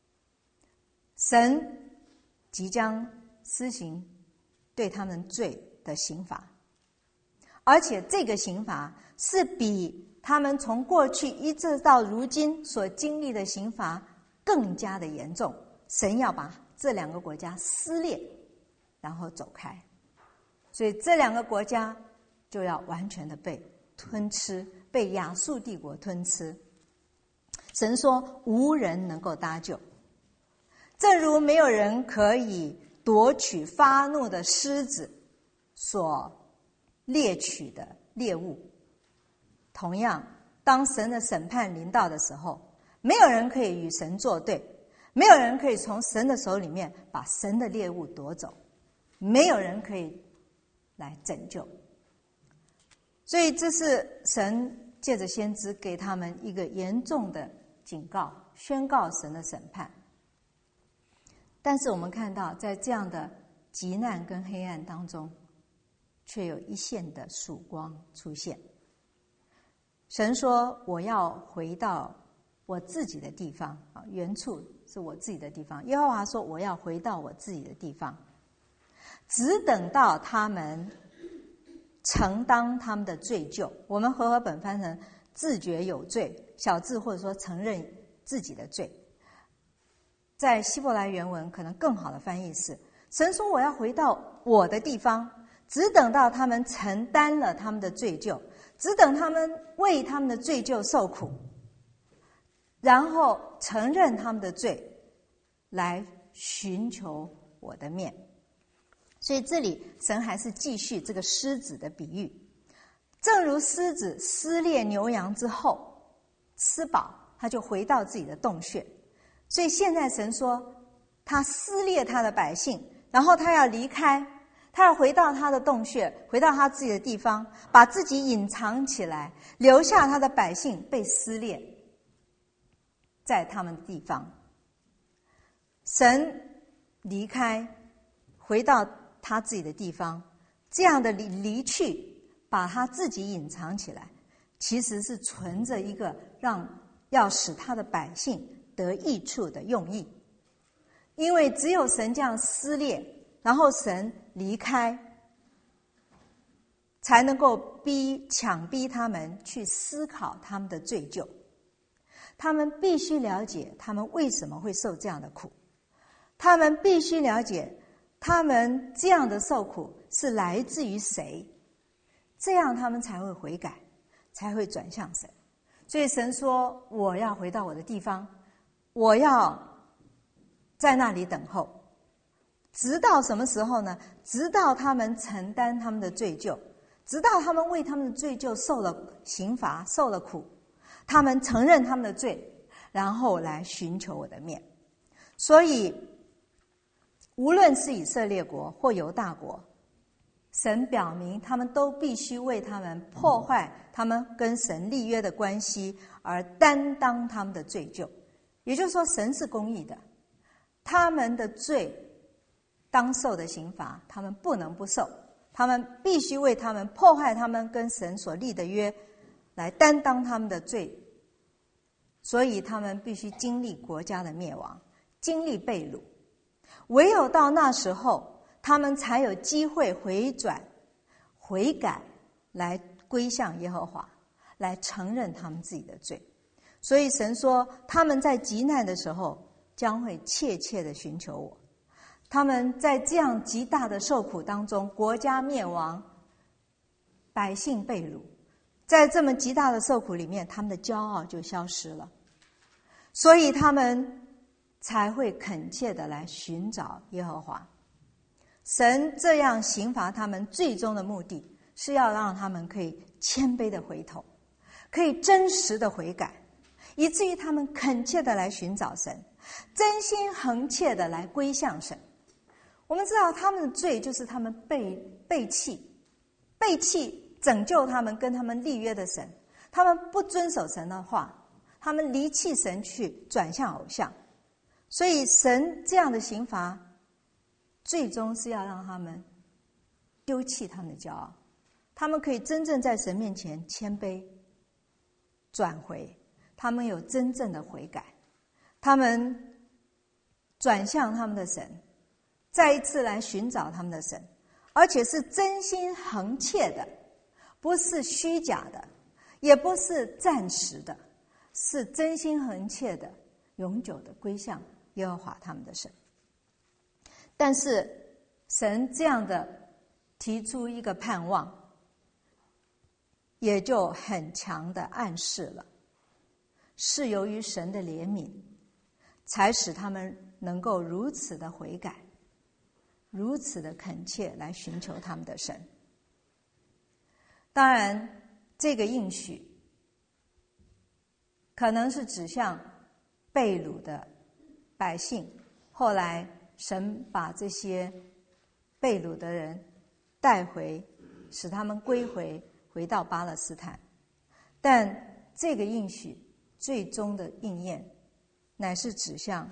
神即将施行对他们罪的刑罚，而且这个刑罚是比他们从过去一直到如今所经历的刑罚更加的严重。神要把这两个国家撕裂，然后走开，所以这两个国家就要完全的被吞吃，被亚述帝国吞吃。神说无人能够搭救，正如没有人可以夺取发怒的狮子所猎取的猎物，同样当神的审判临到的时候，没有人可以与神作对，没有人可以从神的手里面把神的猎物夺走，没有人可以来拯救。所以这是神借着先知给他们一个严重的警告，宣告神的审判。但是我们看到在这样的急难跟黑暗当中，却有一线的曙光出现。神说我要回到我自己的地方，原处是我自己的地方。耶和华说我要回到我自己的地方，只等到他们承担他们的罪疚。我们和合本翻成自觉有罪，小字或者说承认自己的罪。在希伯来原文可能更好的翻译是，神说我要回到我的地方，只等到他们承担了他们的罪疚，只等他们为他们的罪疚受苦，然后承认他们的罪，来寻求我的面。所以这里神还是继续这个狮子的比喻，正如狮子撕裂牛羊之后吃饱，他就回到自己的洞穴。所以现在神说他撕裂他的百姓，然后他要离开，他要回到他的洞穴，回到他自己的地方，把自己隐藏起来，留下他的百姓被撕裂在他们的地方。神离开，回到他自己的地方，这样的离离去，把他自己隐藏起来，其实是存着一个让要使他的百姓得益处的用意。因为只有神这样撕裂，然后神离开，才能够逼强逼他们去思考他们的罪疚。他们必须了解他们为什么会受这样的苦，他们必须了解他们这样的受苦是来自于谁，这样他们才会悔改，才会转向神。所以神说我要回到我的地方，我要在那里等候，直到什么时候呢？直到他们承担他们的罪疚，直到他们为他们的罪疚受了刑罚，受了苦，他们承认他们的罪，然后来寻求我的面。所以无论是以色列国或犹大国，神表明他们都必须为他们破坏他们跟神立约的关系而担当他们的罪疚。也就是说神是公义的，他们的罪当受的刑罚他们不能不受，他们必须为他们破坏他们跟神所立的约来担当他们的罪，所以他们必须经历国家的灭亡，经历被掳。唯有到那时候他们才有机会回转悔改，来归向耶和华，来承认他们自己的罪。所以神说，他们在极难的时候将会切切的寻求我。他们在这样极大的受苦当中，国家灭亡，百姓被掳，在这么极大的受苦里面，他们的骄傲就消失了，所以他们才会恳切的来寻找耶和华。神这样刑罚他们，最终的目的是要让他们可以谦卑的回头，可以真实的悔改，以至于他们恳切的来寻找神，真心恒切的来归向神。我们知道他们的罪就是他们背背弃背弃拯救他们跟他们立约的神，他们不遵守神的话，他们离弃神去转向偶像。所以神这样的刑罚最终是要让他们丢弃他们的骄傲，他们可以真正在神面前谦卑转回，他们有真正的悔改，他们转向他们的神，再一次来寻找他们的神，而且是真心恒切的，不是虚假的，也不是暂时的，是真心恒切的，永久的归向耶和华他们的神。但是神这样的提出一个盼望，也就很强的暗示了，是由于神的怜悯，才使他们能够如此的悔改，如此的恳切来寻求他们的神。当然这个应许可能是指向被掳的百姓，后来神把这些被掳的人带回，使他们归回回到巴勒斯坦。但这个应许最终的应验，乃是指向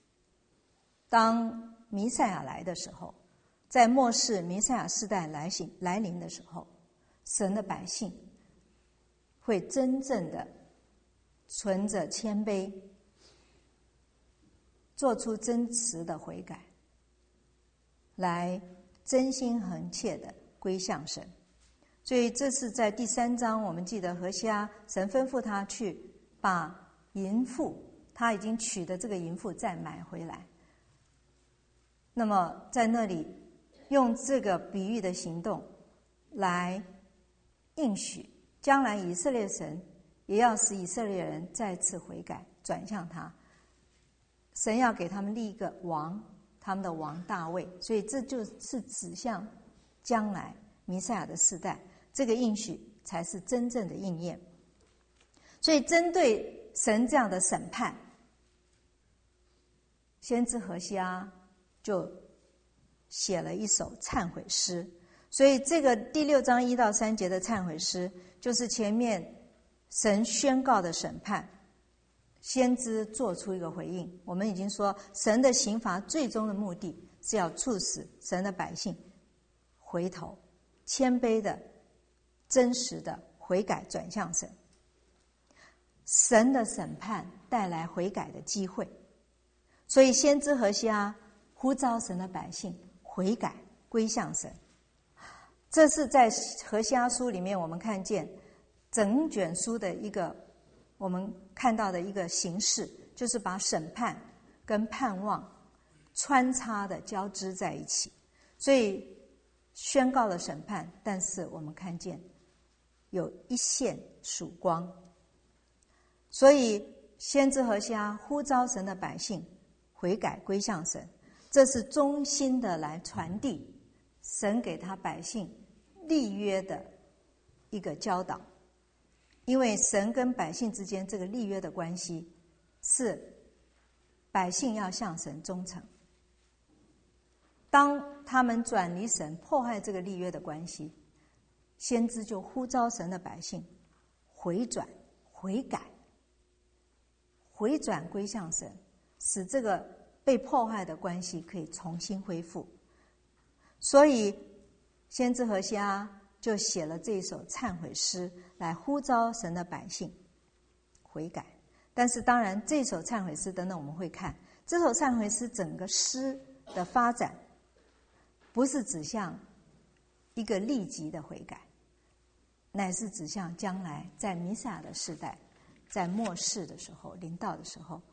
当弥赛亚来的时候，在末世弥赛亚世代来临来临的时候，神的百姓会真正的存着谦卑，做出真实的悔改，来真心恒切的归向神。所以这是在第三章，我们记得何西阿神吩咐他去把淫妇，他已经娶的这个淫妇再买回来。那么在那里用这个比喻的行动来应许，将来以色列神也要使以色列人再次悔改，转向他。神要给他们立一个王，他们的王大卫。所以这就是指向将来弥赛亚的世代，这个应许才是真正的应验。所以针对神这样的审判，先知何西阿就写了一首忏悔诗。所以这个第六章一到三节的忏悔诗，就是前面神宣告的审判，先知做出一个回应。我们已经说，神的刑罚最终的目的是要促使神的百姓回头，谦卑的、真实的悔改转向神。神的审判带来悔改的机会，所以先知何西阿呼召神的百姓悔改归向神。这是在何西阿书里面我们看见整卷书的一个我们看到的一个形式，就是把审判跟盼望穿插的交织在一起。所以宣告了审判，但是我们看见有一线曙光。所以先知何西阿呼召神的百姓悔改归向神，这是衷心的来传递神给他百姓立约的一个教导。因为神跟百姓之间这个立约的关系，是百姓要向神忠诚。当他们转离神，破坏这个立约的关系，先知就呼召神的百姓回转、悔改、回转归向神，使这个被破坏的关系可以重新恢复。所以先知何西阿就写了这一首忏悔诗，来呼召神的百姓悔改。但是当然这首忏悔诗等等我们会看，这首忏悔诗整个诗的发展不是指向一个立即的悔改， 乃是指向将来在弥赛亚的世代，在末世的时候临到的时候，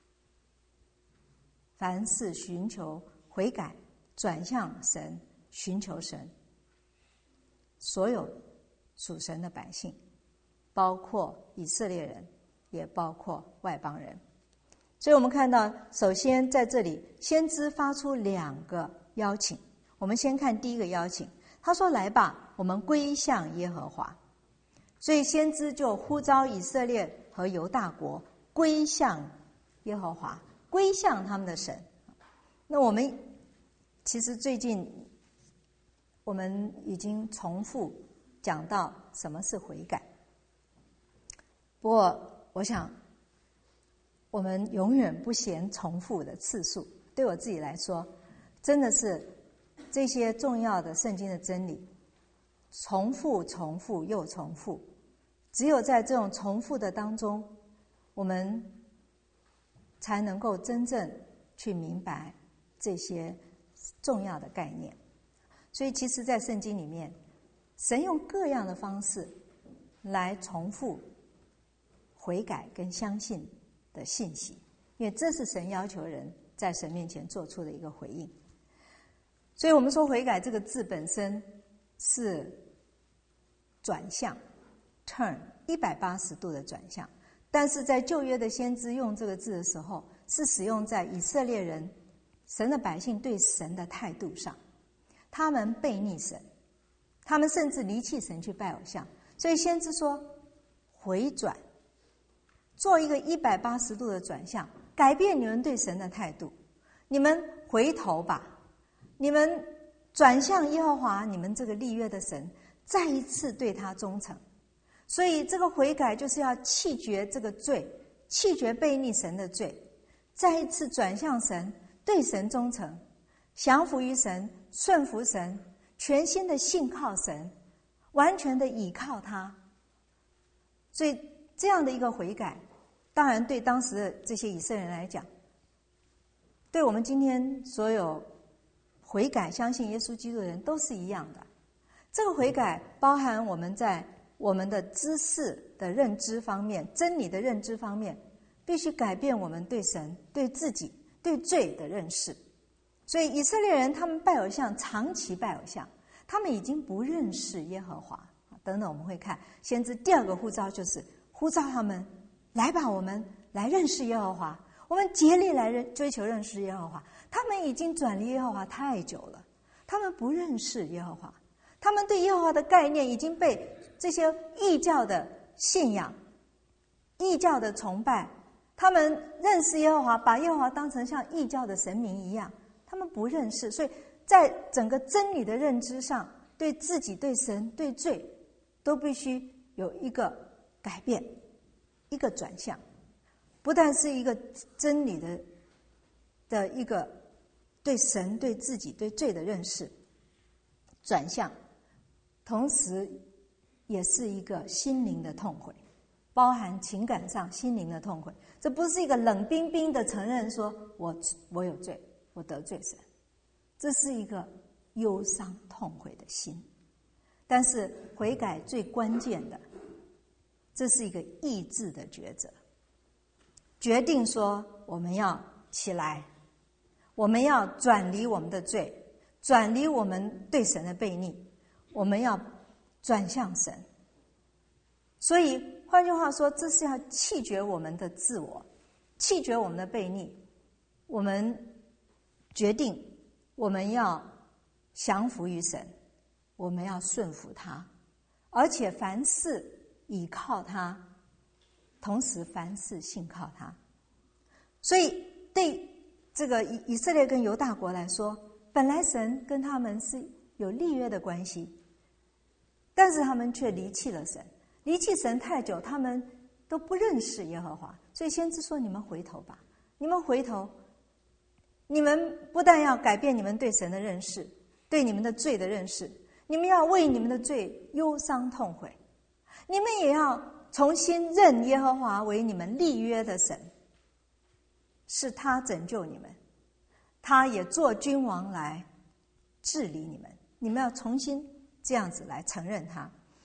凡是寻求悔改转向神寻求神，所有属神的百姓，包括以色列人，也包括外邦人。所以我们看到，首先在这里先知发出两个邀请。我们先看第一个邀请，他说：来吧，我们归向耶和华。所以先知就呼召以色列和犹大国归向耶和华，归向他们的神。那我们其实最近我们已经重复讲到什么是悔改，不过我想我们永远不嫌重复的次数。对我自己来说，真的是这些重要的圣经的真理重复重复又重复，只有在这种重复的当中，我们才能够真正去明白这些重要的概念。所以其实在圣经里面，神用各样的方式来重复悔改跟相信的信息，因为这是神要求人在神面前做出的一个回应。所以我们说悔改这个字本身是转向 turn 一百八十度的转向，但是在旧约的先知用这个字的时候，是使用在以色列人神的百姓对神的态度上。他们悖逆神，他们甚至离弃神去拜偶像，所以先知说回转，做一个一百八十度的转向，改变你们对神的态度，你们回头吧，你们转向耶和华你们这个立约的神，再一次对他忠诚。所以这个悔改就是要弃绝这个罪，弃绝悖逆神的罪，再一次转向神，对神忠诚，降服于神，顺服神，全心的信靠神，完全的倚靠他。所以这样的一个悔改，当然对当时的这些以色列人来讲，对我们今天所有悔改相信耶稣基督的人都是一样的。这个悔改包含我们在我们的知识的认知方面，真理的认知方面，必须改变我们对神、对自己、对罪的认识。所以以色列人他们拜偶像，长期拜偶像，他们已经不认识耶和华。等等我们会看先知第二个呼召，就是呼召他们来吧，我们来认识耶和华，我们竭力来认追求认识耶和华。他们已经转离耶和华太久了，他们不认识耶和华，他们对耶和华的概念已经被这些异教的信仰、异教的崇拜，他们认识耶和华，把耶和华当成像异教的神明一样，他们不认识。所以在整个真理的认知上，对自己、对神、对罪，都必须有一个改变，一个转向。不但是一个真理的的一个对神、对自己、对罪的认识转向，同时也是一个心灵的痛悔，包含情感上心灵的痛悔。这不是一个冷冰冰的承认说我我有罪，我得罪神，这是一个忧伤痛悔的心。但是悔改最关键的，这是一个意志的抉择，决定说我们要起来，我们要转离我们的罪，转离我们对神的悖逆，我们要转向神。所以换句话说，这是要弃绝我们的自我，弃绝我们的悖逆，我们决定我们要降服于神，我们要顺服他，而且凡事倚靠他，同时凡事信靠他。所以对这个以色列跟犹大国来说，本来神跟他们是有立约的关系，但是他们却离弃了神，离弃神太久，他们都不认识耶和华。所以先知说，你们回头吧，你们回头，你们不但要改变你们对神的认识，对你们的罪的认识，你们要为你们的罪忧伤痛悔，你们也要重新认耶和华为你们立约的神，是他拯救你们，他也做君王来治理你们，你们要重新这样子来承认他。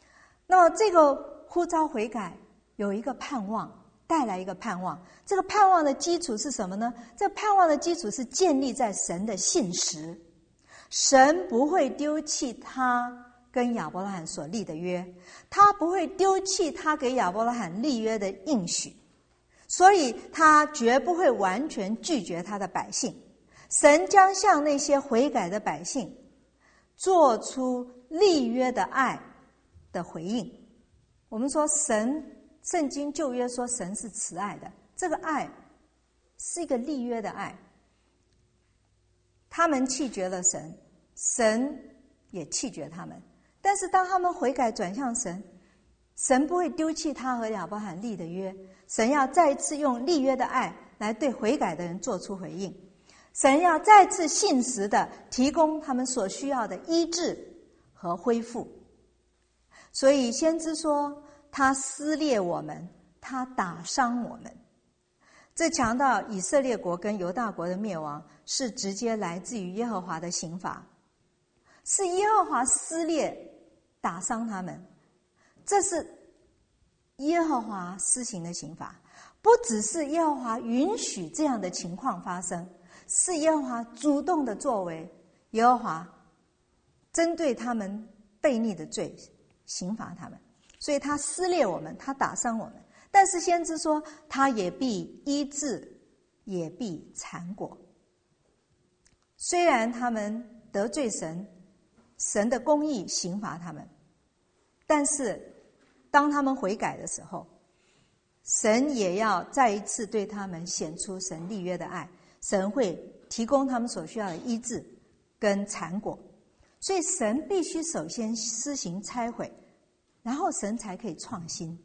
那么这个呼召悔改有一个盼望，带来一个盼望。这个盼望的基础是什么呢？这个盼望的基础是建立在神的信实，神不会丢弃他跟亚伯拉罕所立的约，他不会丢弃他给亚伯拉罕立约的应许，所以他绝不会完全拒绝他的百姓。神将向那些悔改的百姓做出立约的爱的回应。我们说神，圣经旧约说神是慈爱的，这个爱是一个立约的爱。他们弃绝了神，神也弃绝他们，但是当他们悔改转向神，神不会丢弃他和亚伯拉罕立的约，神要再一次用立约的爱来对悔改的人做出回应。神要再次信实的提供他们所需要的医治和恢复。所以先知说他撕裂我们，他打伤我们。这强调以色列国跟犹大国的灭亡是直接来自于耶和华的刑罚，是耶和华撕裂打伤他们，这是耶和华施行的刑罚。不只是耶和华允许这样的情况发生，是耶和华主动的作为。耶和华针对他们悖逆的罪刑罚他们，所以他撕裂我们，他打伤我们。但是先知说他也必医治，也必缠果。虽然他们得罪神，神的公义刑罚他们，但是当他们悔改的时候，神也要再一次对他们显出神立约的爱，神会提供他们所需要的医治跟缠果。所以神必须首先施行拆毁，然后神才可以创新。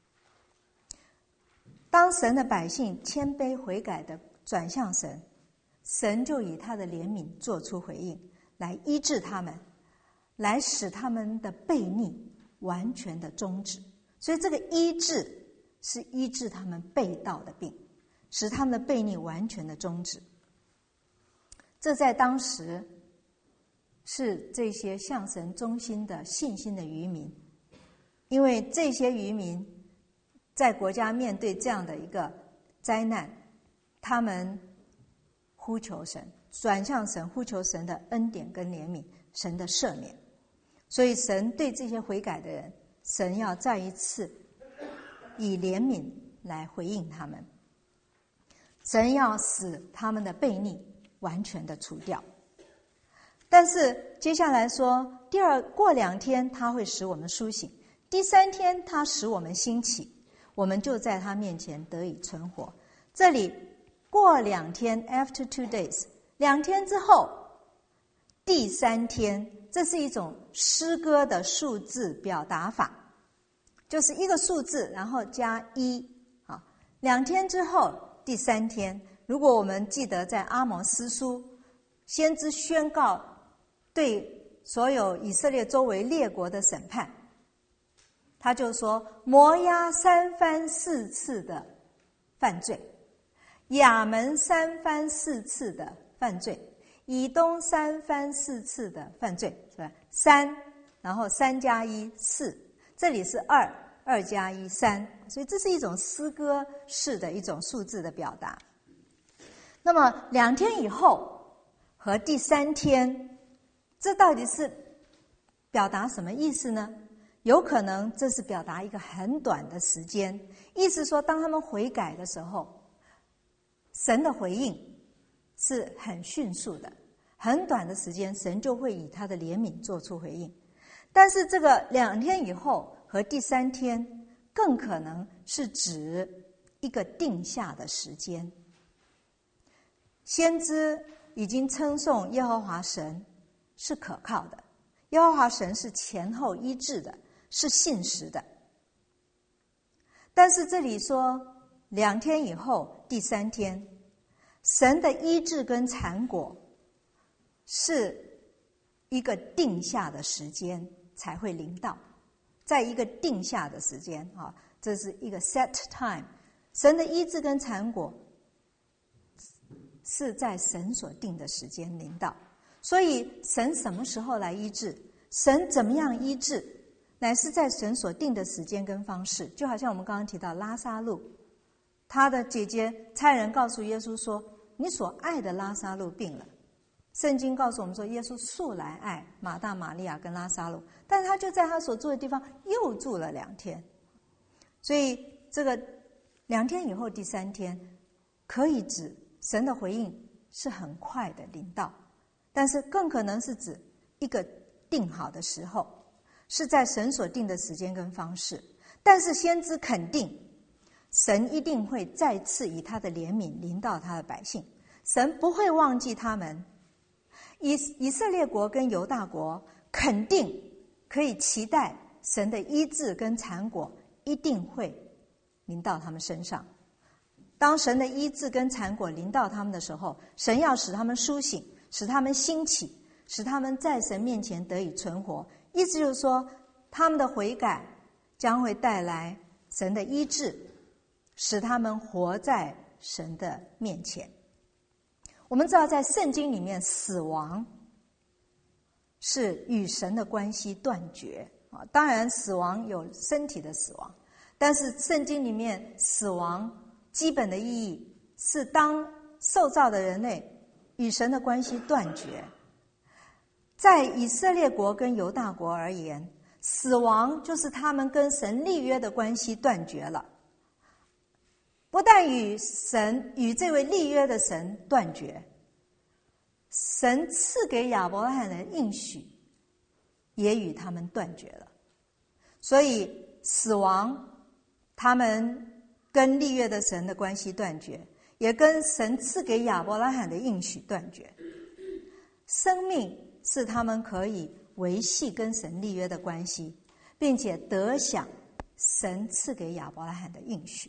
当神的百姓谦卑悔改的转向神，神就以他的怜悯做出回应，来医治他们，来使他们的悖逆完全的终止。所以这个医治是医治他们背道的病，使他们的悖逆完全的终止。这在当时是这些向神忠心的信心的渔民，因为这些渔民在国家面对这样的一个灾难，他们呼求神，转向神，呼求神的恩典跟怜悯，神的赦免。所以神对这些悔改的人，神要再一次以怜悯来回应他们，神要使他们的悖逆完全的除掉。但是接下来说，第二过两天他会使我们苏醒，第三天他使我们兴起，我们就在他面前得以存活。这里过两天 after two days， 两天之后，第三天，这是一种诗歌的数字表达法，就是一个数字然后加一。好，两天之后第三天，如果我们记得在阿摩司书，先知宣告对所有以色列周围列国的审判，他就说摩押三番四次的犯罪，亚门三番四次的犯罪，以东三番四次的犯罪，是吧？三，然后三加一四，这里是二，二加一三，所以这是一种诗歌式的一种数字的表达。那么两天以后和第三天，这到底是表达什么意思呢？有可能这是表达一个很短的时间，意思说当他们悔改的时候，神的回应是很迅速的，很短的时间神就会以他的怜悯做出回应。但是这个两天以后和第三天更可能是指一个定下的时间。先知已经称颂耶和华神是可靠的，耶和华神是前后一致的，是信实的。但是这里说两天以后第三天，神的医治跟缠果是一个定下的时间才会临到，在一个定下的时间啊，这是一个 set time。神的医治跟缠果是在神所定的时间临到，所以神什么时候来医治，神怎么样医治， 乃是在神所定的时间跟方式。就好像我们刚刚提到拉撒路，他的姐姐差人告诉耶稣说，你所爱的拉撒路病了。圣经告诉我们说，耶稣素来爱马大、玛利亚跟拉撒路，但是他就在他所住的地方又住了两天。所以这个两天以后第三天，可以指神的回应是很快的临到，但是更可能是指一个定好的时候，是在神所定的时间跟方式。但是先知肯定，神一定会再次以他的怜悯临到他的百姓，神不会忘记他们。以以色列国跟犹大国肯定可以期待神的医治跟产果一定会临到他们身上。当神的医治跟产果临到他们的时候，神要使他们苏醒，使他们兴起，使他们在神面前得以存活。意思就是说，他们的悔改将会带来神的医治，使他们活在神的面前。我们知道在圣经里面，死亡是与神的关系断绝。当然死亡有身体的死亡，但是圣经里面死亡基本的意义是当受造的人类与神的关系断绝。在以色列国跟犹大国而言，死亡就是他们跟神立约的关系断绝了。不但与神与这位立约的神断绝，神赐给亚伯拉罕的应许也与他们断绝了。所以死亡他们跟立约的神的关系断绝，也跟神赐给亚伯拉罕的应许断绝。生命是他们可以维系跟神立约的关系，并且得享神赐给亚伯拉罕的应许。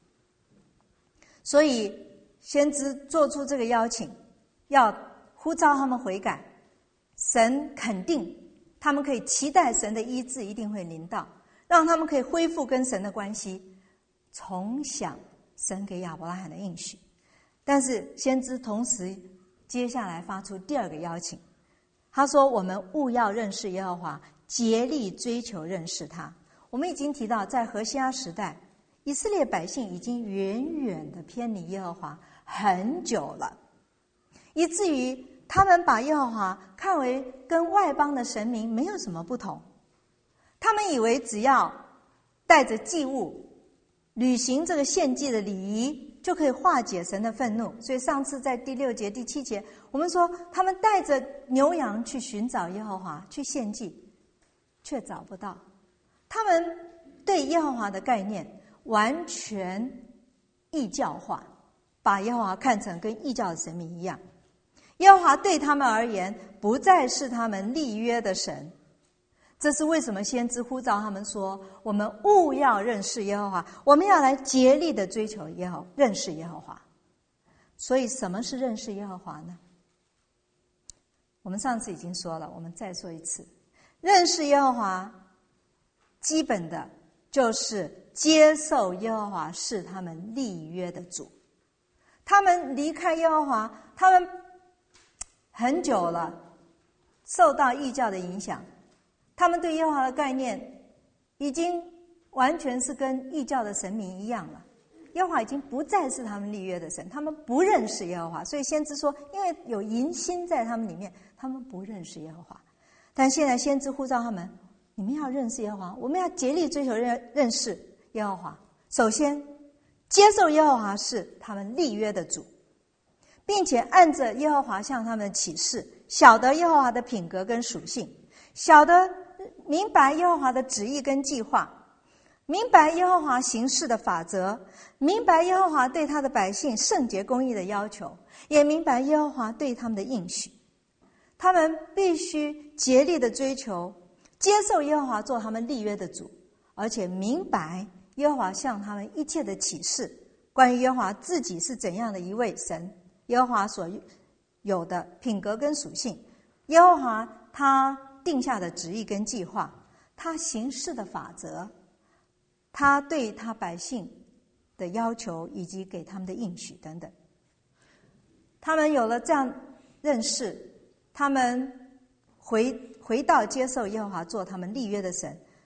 所以先知做出这个邀请，要呼召他们悔改。神肯定他们可以期待神的医治一定会临到，让他们可以恢复跟神的关系，重享神给亚伯拉罕的应许。但是先知同时接下来发出第二个邀请，他说我们务要认识耶和华，竭力追求认识他。我们已经提到，在何西阿时代，以色列百姓已经远远的偏离耶和华很久了，以至于他们把耶和华看为跟外邦的神明没有什么不同。他们以为只要带着祭物履行这个献祭的礼仪，就可以化解神的愤怒。所以上次在第六节第七节我们说，他们带着牛羊去寻找耶和华去献祭，却找不到。他们对耶和华的概念完全异教化，把耶和华看成跟异教的神明一样。耶和华对他们而言不再是他们立约的神。这是为什么先知呼召他们说，我们务要认识耶和华，我们要来竭力的追求耶和认识耶和华。所以什么是认识耶和华呢？我们上次已经说了，我们再说一次，认识耶和华基本的就是接受耶和华是他们立约的主。他们离开耶和华，他们很久了，受到异教的影响，他们对耶和华的概念已经完全是跟异教的神明一样了。耶和华已经不再是他们立约的神，他们不认识耶和华。所以先知说，因为有淫心在他们里面，他们不认识耶和华。但现在先知呼召他们，你们要认识耶和华，我们要竭力追求认认识耶和华。首先接受耶和华是他们立约的主，并且按着耶和华向他们的启示，晓得耶和华的品格跟属性，晓得明白耶和华的旨意跟计划，明白耶和华行事的法则，明白耶和华对他的百姓圣洁公义的要求，也明白耶和华对他们的应许。他们必须竭力的追求接受耶和华做他们立约的主，而且明白耶和华向他们一切的启示，关于耶和华自己是怎样的一位神，耶和华所有的品格跟属性，耶和华他定下的旨意跟计划，他行事的法则，他对他百姓的要求，以及给他们的应许等等。他们有了这样认识，他们回回到接受耶和华做他们立约的神，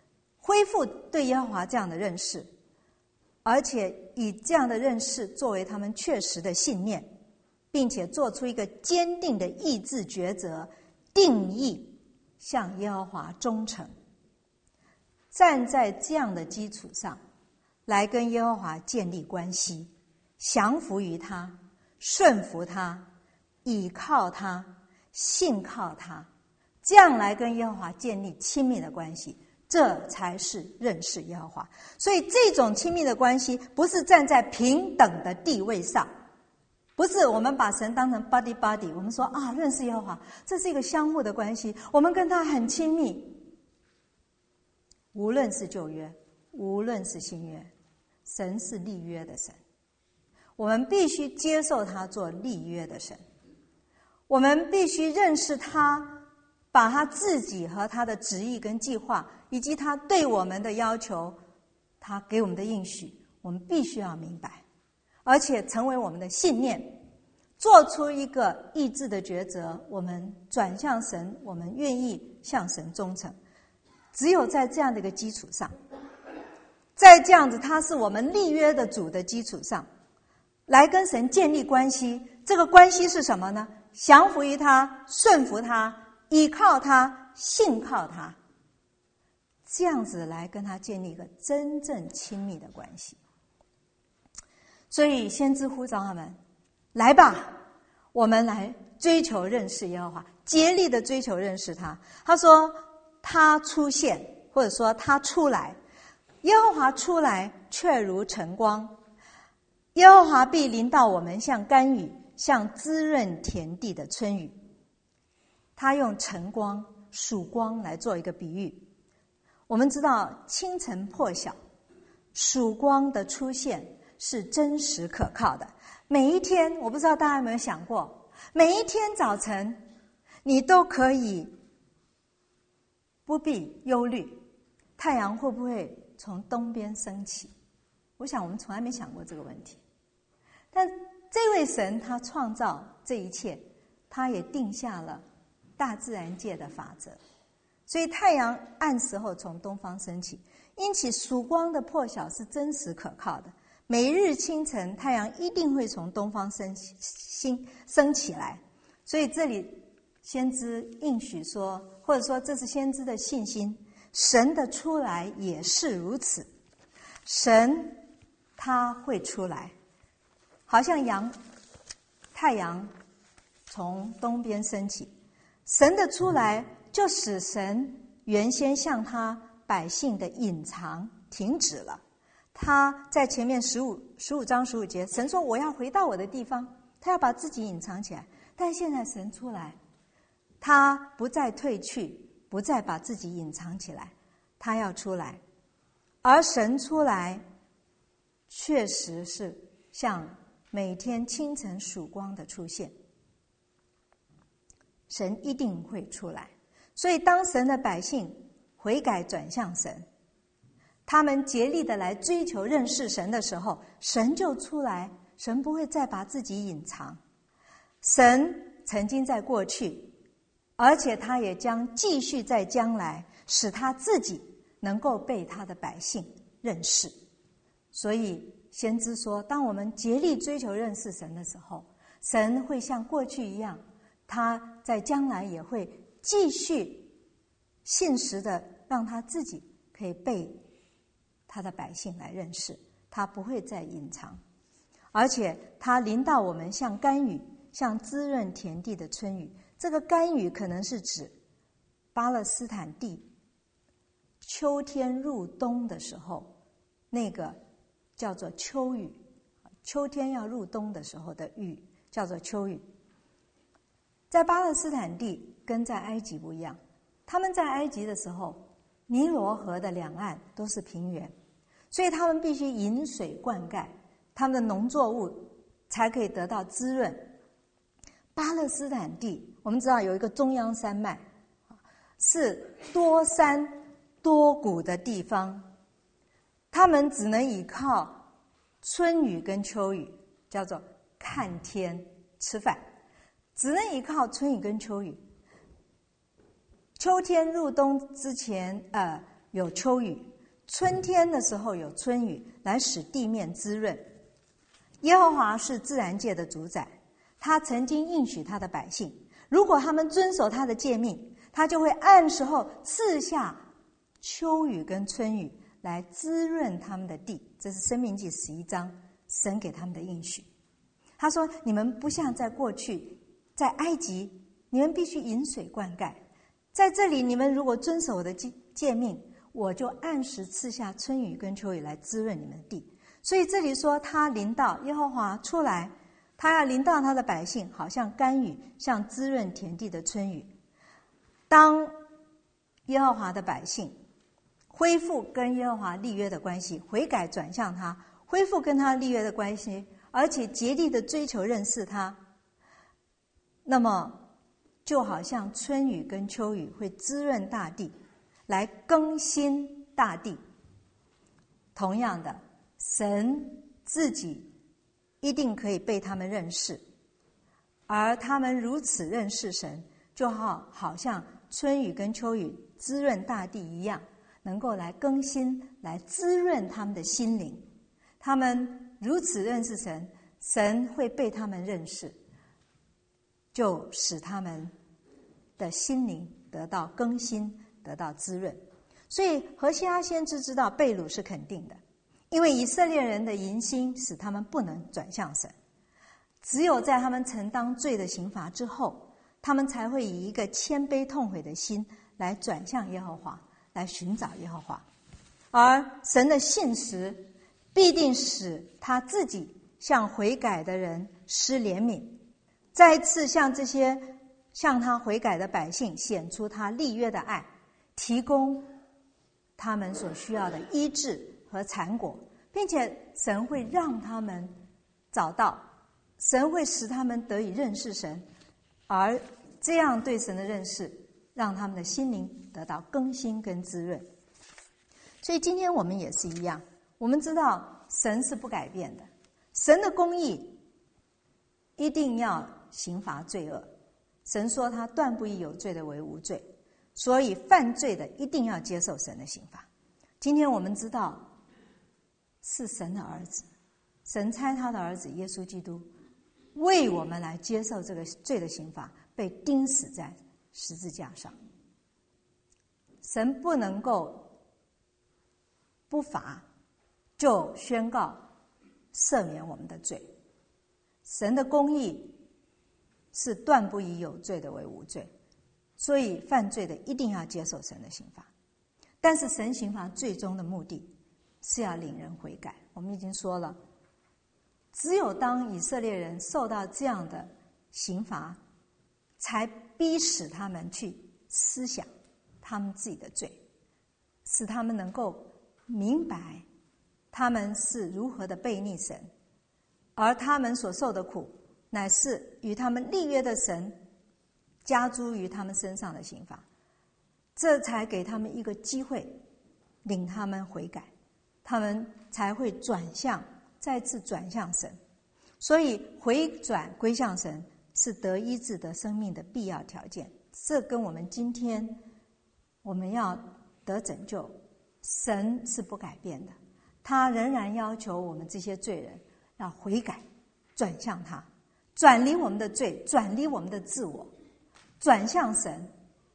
恢复对耶和华这样的认识，而且以这样的认识作为他们确实的信念，并且做出一个坚定的意志抉择，定义向耶和华忠诚。站在这样的基础上来跟耶和华建立关系，降服于他，顺服他，倚靠他，信靠他，这样来跟耶和华建立亲密的关系，这才是认识耶和华。所以这种亲密的关系不是站在平等的地位上，不是我们把神当成 buddy buddy， 我们说啊，认识耶和华这是一个相互的关系，我们跟他很亲密。无论是旧约，无论是新约，神是立约的神，我们必须接受他做立约的神，我们必须认识他，把他自己和他的旨意跟计划，以及他对我们的要求，他给我们的应许，我们必须要明白，而且成为我们的信念，做出一个意志的抉择，我们转向神，我们愿意向神忠诚。只有在这样的一个基础上，在这样子他是我们立约的主的基础上，来跟神建立关系。这个关系是什么呢？降服于他，顺服他，依靠他，信靠他，这样子来跟他建立一个真正亲密的关系。所以先知呼召他们，来吧，我们来追求认识耶和华，竭力的追求认识他。他说他出现，或者说他出来，耶和华出来却如晨光，耶和华必临到我们，像甘雨，像滋润田地的春雨。他用晨光、曙光来做一个比喻。我们知道清晨破晓，曙光的出现是真实可靠的。每一天，我不知道大家有没有想过，每一天早晨你都可以不必忧虑太阳会不会从东边升起。我想我们从来没想过这个问题，但这位神他创造这一切，他也定下了大自然界的法则，所以太阳按时候从东方升起，因此曙光的破晓是真实可靠的。每日清晨太阳一定会从东方升起升起来，所以这里先知应许说，或者说这是先知的信心，神的出来也是如此。神他会出来，好像阳太阳从东边升起，神的出来就使神原先向他百姓的隐藏停止了。他在前面十五十五章十五节，神说我要回到我的地方，他要把自己隐藏起来。但现在神出来，他不再退去，不再把自己隐藏起来，他要出来。而神出来确实是像每天清晨曙光的出现，神一定会出来。所以当神的百姓悔改转向神，他们竭力的来追求认识神的时候，神就出来，神不会再把自己隐藏。神曾经在过去，而且他也将继续在将来，使他自己能够被他的百姓认识。所以先知说，当我们竭力追求认识神的时候，神会像过去一样，他在将来也会继续信实的让他自己可以被他的百姓来认识，他不会再隐藏。而且他临到我们像甘雨，像滋润田地的春雨。这个甘雨可能是指巴勒斯坦地秋天入冬的时候，那个叫做秋雨，秋天要入冬的时候的雨叫做秋雨。在巴勒斯坦地跟在埃及不一样，他们在埃及的时候，尼罗河的两岸都是平原，所以他们必须引水灌溉，他们的农作物才可以得到滋润。巴勒斯坦地我们知道有一个中央山脉，是多山多谷的地方，他们只能依靠春雨跟秋雨，叫做看天吃饭，只能依靠春雨跟秋雨。秋天入冬之前呃有秋雨， 春天的时候有春雨来使地面滋润。耶和华是自然界的主宰，他曾经应许他的百姓，如果他们遵守他的诫命，他就会按时候赐下秋雨跟春雨来滋润他们的地。这是申命记十一章神给他们的应许。他说，你们不像在过去在埃及，你们必须饮水灌溉，在这里你们如果遵守我的诫命，我就按时赐下春雨跟秋雨来滋润你们的地。所以这里说他临到，耶和华出来，他要临到他的百姓，好像甘雨，像滋润田地的春雨。当耶和华的百姓恢复跟耶和华立约的关系，悔改转向他，恢复跟他立约的关系，而且竭力的追求认识他，那么就好像春雨跟秋雨会滋润大地，来更新大地。同样的，神自己一定可以被他们认识，而他们如此认识神，就好好像春雨跟秋雨滋润大地一样，能够来更新，来滋润他们的心灵。他们如此认识神，神会被他们认识，就使他们的心灵得到更新，得到滋润。所以何西阿先知知道被掳是肯定的，因为以色列人的淫心使他们不能转向神，只有在他们承当罪的刑罚之后，他们才会以一个谦卑痛悔的心来转向耶和华，来寻找耶和华。而神的信实必定使他自己向悔改的人施怜悯，再次向这些向他悔改的百姓显出他立约的爱，提供他们所需要的医治和产果，并且神会让他们找到，神会使他们得以认识神，而这样对神的认识让他们的心灵得到更新跟滋润。所以今天我们也是一样，我们知道神是不改变的，神的公义一定要刑罚罪恶。神说他断不以有罪的为无罪，所以犯罪的一定要接受神的刑罚。今天我们知道是神的儿子，神差他的儿子耶稣基督为我们来接受这个罪的刑罚，被钉死在十字架上。神不能够不罚就宣告赦免我们的罪，神的公义是断不以有罪的为无罪，所以犯罪的一定要接受神的刑罚。但是神刑罚最终的目的是要领人悔改。我们已经说了，只有当以色列人受到这样的刑罚，才逼使他们去思想他们自己的罪，使他们能够明白他们是如何的悖逆神，而他们所受的苦乃是与他们立约的神加诸于他们身上的刑罚，这才给他们一个机会，领他们悔改，他们才会转向，再次转向神。所以回转归向神是得医治得生命的必要条件。这跟我们今天我们要得拯救，神是不改变的，他仍然要求我们这些罪人要悔改，转向他，转离我们的罪，转离我们的自我，转向神，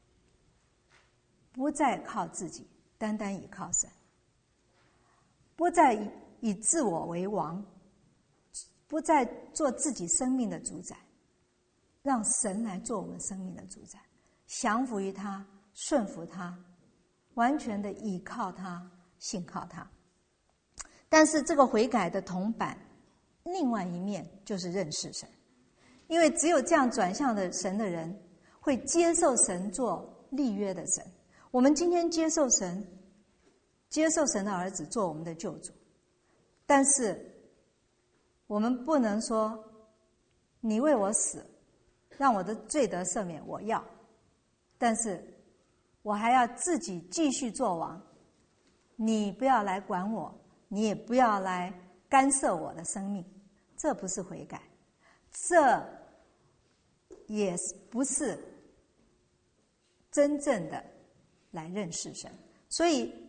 不再靠自己，单单倚靠神，不再 以, 以自我为王，不再做自己生命的主宰，让神来做我们生命的主宰，降服于他，顺服他，完全的倚靠他，信靠他。但是这个悔改的铜板另外一面就是认识神，因为只有这样转向的神的人会接受神做立约的神。我们今天接受神，接受神的儿子做我们的救主，但是我们不能说你为我死，让我的罪得赦免，我要，但是我还要自己继续做王，你不要来管我，你也不要来干涉我的生命，这不是悔改，这也不是真正的来认识神。所以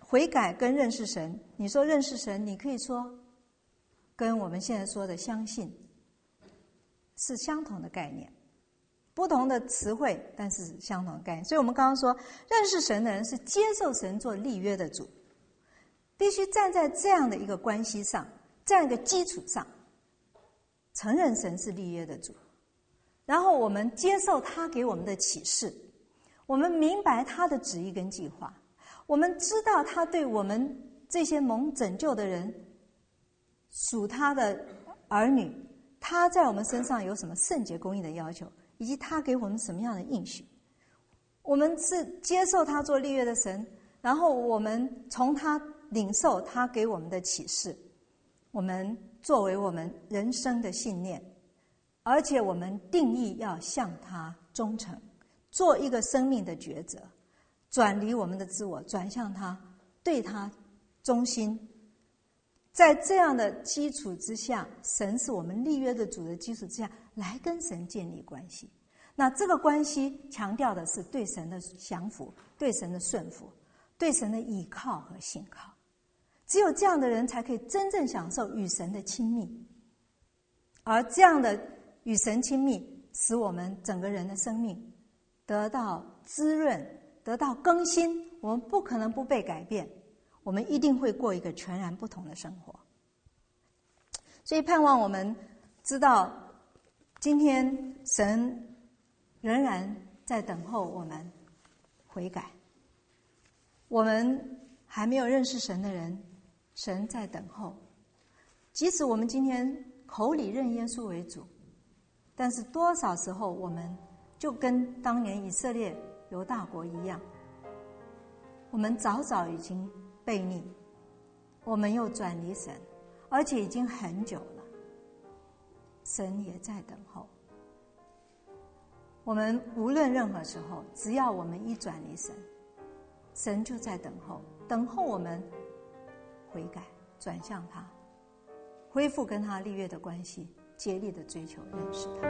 悔改跟认识神，你说认识神，你可以说跟我们现在说的相信是相同的概念，不同的词汇，但是相同的概念。所以我们刚刚说，认识神的人是接受神做立约的主，必须站在这样的一个关系上，这样一个基础上，承认神是立约的主，然后我们接受他给我们的启示，我们明白他的旨意跟计划，我们知道他对我们这些蒙拯救的人，属他的儿女，他在我们身上有什么圣洁公义的要求，以及他给我们什么样的应许。我们是接受他做立约的神，然后我们从他领受他给我们的启示，我们作为我们人生的信念，而且我们定义要向他忠诚，做一个生命的抉择，转离我们的自我，转向他，对他忠心。在这样的基础之下，神是我们立约的主的基础之下，来跟神建立关系。那这个关系强调的是对神的降服，对神的顺服，对神的倚靠和信靠。只有这样的人才可以真正享受与神的亲密，而这样的与神亲密，使我们整个人的生命得到滋润，得到更新。我们不可能不被改变，我们一定会过一个全然不同的生活。所以盼望我们知道，今天神仍然在等候我们悔改。我们还没有认识神的人，神在等候。即使我们今天口里认耶稣为主，但是多少时候我们就跟当年以色列犹大国一样，我们早早已经悖逆，我们又转离神，而且已经很久了，神也在等候。我们无论任何时候，只要我们一转离神，神就在等候，等候我们悔改，转向他，恢复跟他立约的关系，竭力的追求认识他。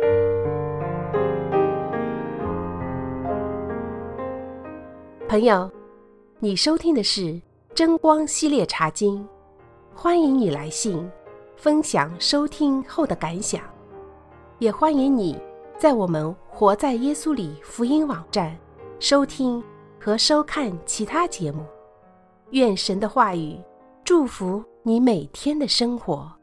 朋友，你收听的是真光系列茶经，欢迎你来信分享收听后的感想，也欢迎你在我们活在耶稣里福音网站收听和收看其他节目。愿神的话语祝福你每天的生活。